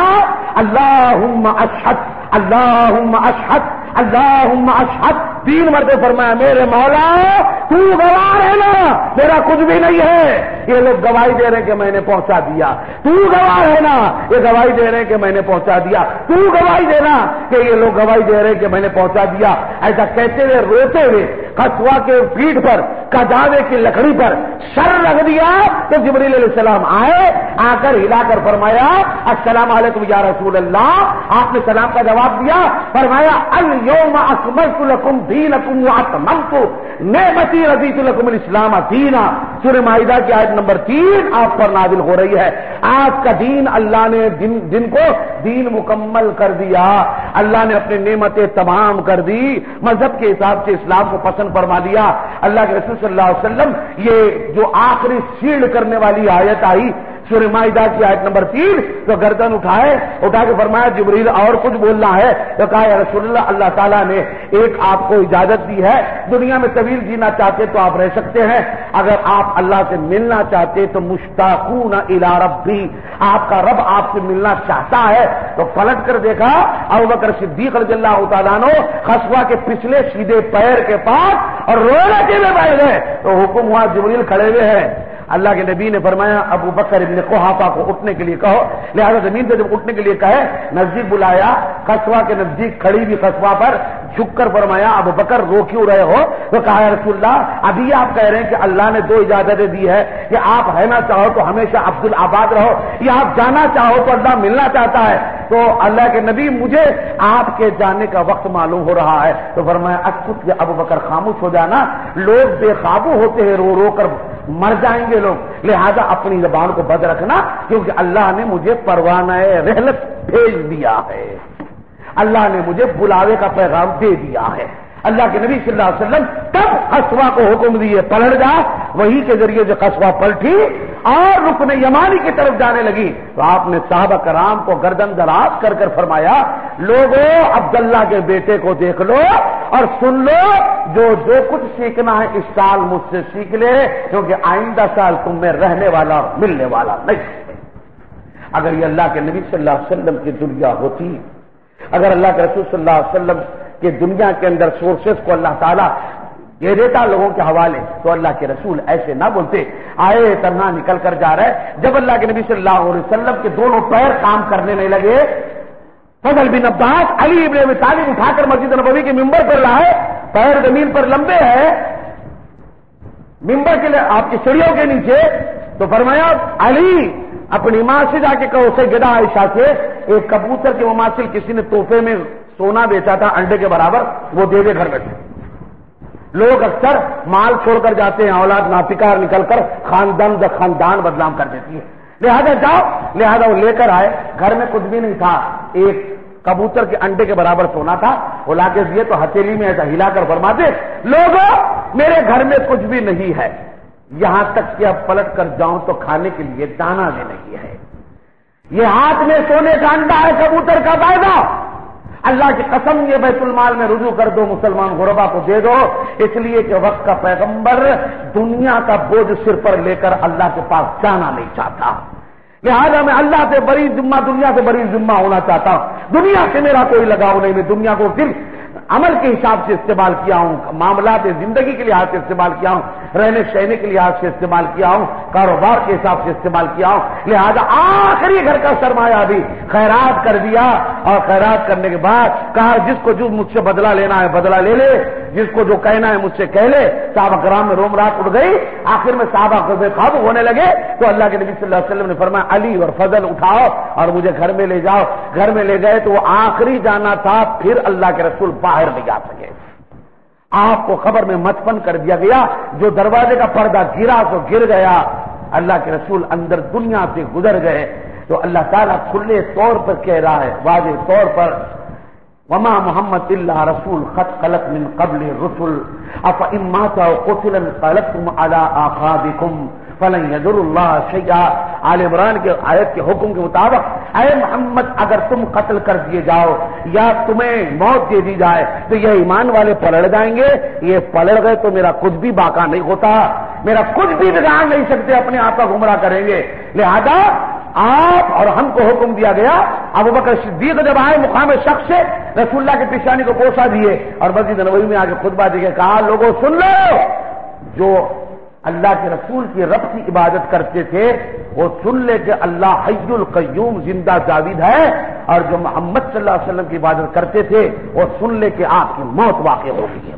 اللہم اشہد اللہم اشہد اللہم اشہد. تین مرتبہ فرمایا میرے مولا تو گواہ ہے نا میرا کچھ بھی نہیں ہے، یہ لوگ گواہی دے رہے ہیں کہ میں نے پہنچا دیا، تو گواہ ہے نا یہ گواہی دے رہے ہیں کہ میں نے پہنچا دیا، تو گواہی دینا کہ یہ لوگ گواہی دے رہے ہیں کہ میں نے پہنچا دیا. ایسا کہتے ہوئے روتے ہوئے قصوہ کے پیٹھ پر کجاوے کی لکڑی پر سر رکھ دیا تو جبریل علیہ السلام آئے، آ کر ہلا کر فرمایا السلام علیکم یا رسول اللہ. آپ نے سلام کا جواب دیا، فرمایا الیوم اکملت لکم دینکم واتممت نعمتی رضیت لکم الاسلام دینا. سورہ مائدہ کی آیت نمبر تین آپ پر نازل ہو رہی ہے. آپ کا دین اللہ نے دن, دن کو دین مکمل کر دیا، اللہ نے اپنی نعمتیں تمام کر دی، مذہب کے حساب سے اسلام کو پسند فرما لیا. اللہ کے رسول صلی اللہ علیہ وسلم یہ جو آخری سیل کرنے والی آیت آئی سورہ مائدہ کی آیت نمبر تین تو گردن اٹھائے اٹھا کے فرمایا جبریل اور کچھ بولنا ہے تو کہا یا رسول اللہ اللہ تعالیٰ نے ایک آپ کو اجازت دی ہے، دنیا میں طویل جینا چاہتے تو آپ رہ سکتے ہیں، اگر آپ اللہ سے ملنا چاہتے تو مشتاقون الی ربی، آپ کا رب آپ سے ملنا چاہتا ہے. تو پلٹ کر دیکھا ابوبکر صدیق رضی اللہ تعالیٰ عنہ خصوہ کے پچھلے سیدھے پیر کے پاس اور رونے کے میں بیٹھ گئے تو حکم ہوا جبریل کھڑے ہوئے ہیں. اللہ کے نبی نے فرمایا ابو بکر ابن قحافہ کو اٹھنے کے لیے کہو، لہذا زمین سے جب اٹھنے کے لیے کہے نزدیک بلایا، قصوہ کے نزدیک کھڑی بھی قصوہ پر جھک کر فرمایا ابو بکر رو کیوں رہے ہو؟ تو کہا یا رسول اللہ ابھی آپ کہہ رہے ہیں کہ اللہ نے دو اجازتیں دی ہے کہ آپ رہنا چاہو تو ہمیشہ عبد الآباد رہو، یا آپ جانا چاہو تو اللہ ملنا چاہتا ہے. تو اللہ کے نبی مجھے آپ کے جانے کا وقت معلوم ہو رہا ہے. تو فرمایا اسکت یا ابو بکر خاموش ہو جانا، لوگ بے قابو ہوتے ہیں، رو رو کر مر جائیں گے لوگ، لہذا اپنی زبان کو بند رکھنا کیونکہ اللہ نے مجھے پروانہ رحلت بھیج دیا ہے، اللہ نے مجھے بلاوے کا پیغام دے دیا ہے. اللہ کے نبی صلی اللہ علیہ وسلم تب قصوہ کو حکم دیے پلٹ جا، وہی کے ذریعے جو قصوہ پلٹی اور رکن یمانی کی طرف جانے لگی تو آپ نے صحابہ کرام کو گردن دراز کر کر فرمایا لوگوں عبداللہ کے بیٹے کو دیکھ لو اور سن لو، جو جو کچھ سیکھنا ہے اس سال مجھ سے سیکھ لے کیونکہ آئندہ سال تم میں رہنے والا ملنے والا نہیں. اگر یہ اللہ کے نبی صلی اللہ علیہ وسلم کی دنیا ہوتی، اگر اللہ کے رسول صلی اللہ علیہ وسلم کہ دنیا کے اندر سورسز کو اللہ تعالیٰ یہ دیتا لوگوں کے حوالے. تو اللہ کے رسول ایسے نہ بولتے. آئے تنہا نکل کر جا رہے. جب اللہ کے نبی صلی اللہ علیہ وسلم کے دونوں پیر کام کرنے نہیں لگے، فضل بن عباس علی ابن ابی طالب اٹھا کر مسجد نبوی کے ممبر پر لائے. پیر زمین پر لمبے ہیں، ممبر کے لیے آپ کی سیڑھیوں کے نیچے. تو فرمایا علی اپنی ماں سے جا کے کہو اسے گدا عائشہ سے ایک کبوتر کے مماثل کسی نے تحفے میں سونا بیچا تھا انڈے کے برابر، وہ دے دے گھر بیٹھے. لوگ اکثر مال چھوڑ کر جاتے ہیں، اولاد ناپکار نکل کر خاندان کا خاندان بدنام کر دیتی ہے. لہذا جاؤ، لہذا وہ لے کر آئے. گھر میں کچھ بھی نہیں تھا، ایک کبوتر کے انڈے کے برابر سونا تھا. وہ لا کے دیے تو ہتھیلی میں ایسا ہلا کر فرماتے لوگوں میرے گھر میں کچھ بھی نہیں ہے، یہاں تک کہ اب پلٹ کر جاؤں تو کھانے کے لیے دانا بھی نہیں ہے. یہ ہاتھ میں سونے کا انڈا ہے کبوتر کا فائدہ. اللہ کی قسم یہ بیت المال میں رجوع کر دو، مسلمان غربا کو دے دو، اس لیے کہ وقت کا پیغمبر دنیا کا بوجھ سر پر لے کر اللہ کے پاس جانا نہیں چاہتا. لہذا میں اللہ سے بڑی ذمہ، دنیا سے بڑی ذمہ ہونا چاہتا ہوں. دنیا سے میرا کوئی لگاؤ نہیں، میں دنیا کو صرف عمل کے حساب سے استعمال کیا ہوں، معاملات زندگی کے لحاظ سے استعمال کیا ہوں، رہنے سہنے کے لحاظ سے استعمال کیا ہوں، کاروبار کے حساب سے استعمال کیا ہوں. لہذا آخری گھر کا سرمایہ بھی خیرات کر دیا، اور خیرات کرنے کے بعد کہا جس کو جو مجھ سے بدلہ لینا ہے بدلہ لے لے، جس کو جو کہنا ہے مجھ سے کہہ لے. صحابہ کرام میں روم رات اٹھ گئی. آخر میں صحابہ کو بے قابو ہونے لگے تو اللہ کے نبی صلی اللہ علیہ وسلم نے فرمایا علی اور فضل اٹھاؤ اور مجھے گھر میں لے جاؤ. گھر میں لے گئے تو وہ آخری جانا تھا، پھر اللہ کے رسول باہر نہیں جا سکے. آپ کو خبر میں مدفن کر دیا گیا. جو دروازے کا پردہ گرا تو گر گیا. اللہ کے رسول اندر دنیا سے گزر گئے. تو اللہ تعالیٰ کھلے طور پر کہہ رہا ہے، واضح طور پر وما محمد الا رسول قد خلت من قبل الرسل افان مات او قتل انقلبتم على اعقابكم فلن يضر الله شيئا. آل عمران کے آیت کے حکم کے مطابق اے محمد اگر تم قتل کر دیے جاؤ یا تمہیں موت دے دی جائے تو یہ ایمان والے پلٹ جائیں گے. یہ پلٹ گئے تو میرا کچھ بھی باقی نہیں ہوتا، میرا کچھ بھی بگاڑ نہیں سکتے، اپنے آپ کا گمراہ کریں گے. لہذا آپ اور ہم کو حکم دیا گیا. ابو بکر صدیق جب آئے مقام شخص سے رسول اللہ کی پیشانی کو بوسہ دیے اور مسجد نبوی میں آ کے خطبہ دے کے کہا لوگوں سن لو، جو اللہ کے رسول کی رب کی عبادت کرتے تھے وہ سن لے کہ اللہ حی القیوم زندہ جاوید ہے، اور جو محمد صلی اللہ علیہ وسلم کی عبادت کرتے تھے وہ سن لے کہ آپ کی موت واقع ہو گئی ہے.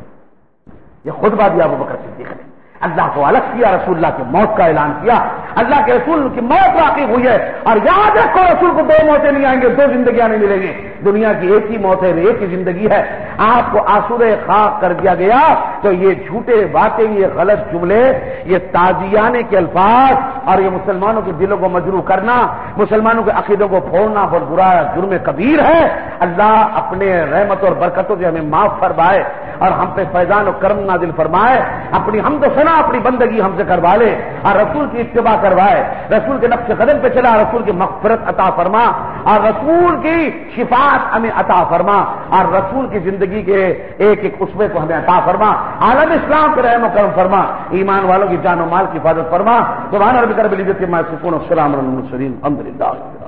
یہ خطبہ دیا ابو بکر صدیق نے. اللہ کو الگ کیا، رسول اللہ کی موت کا اعلان کیا. اللہ کے رسول کی موت واقع ہوئی ہے. اور یاد رکھو رسول کو دو موتیں نہیں آئیں گے، دو زندگیاں نہیں ملیں گی. دنیا کی ایک ہی موت ہے، ایک ہی زندگی ہے. آپ کو آسودہ خاک کر دیا گیا. تو یہ جھوٹے باتیں، یہ غلط جملے، یہ تعزیانے کے الفاظ اور یہ مسلمانوں کے دلوں کو مجروح کرنا، مسلمانوں کے عقیدوں کو پھوڑنا بہت برا جرم کبیر ہے. اللہ اپنے رحمت اور برکتوں سے ہمیں معاف فرمائے اور ہم پہ فیضان و کرم نازل فرمائے. اپنی حمد و ثنا اپنی بندگی ہم سے کروا لے اور رسول کی اتباع کروائے. رسول کے نقش قدم پہ چلا، رسول کی مغفرت عطا فرما اور رسول کی شفاعت ہمیں عطا فرما اور رسول کی زندگی کے ایک ایک اسوے کو ہمیں عطا فرما. عالم اسلام پہ رحم و کرم فرما. ایمان والوں کی جان و مال کی حفاظت فرما. سبحان ربک رب العزت عما یصفون والسلام علی المرسلین الحمد للہ.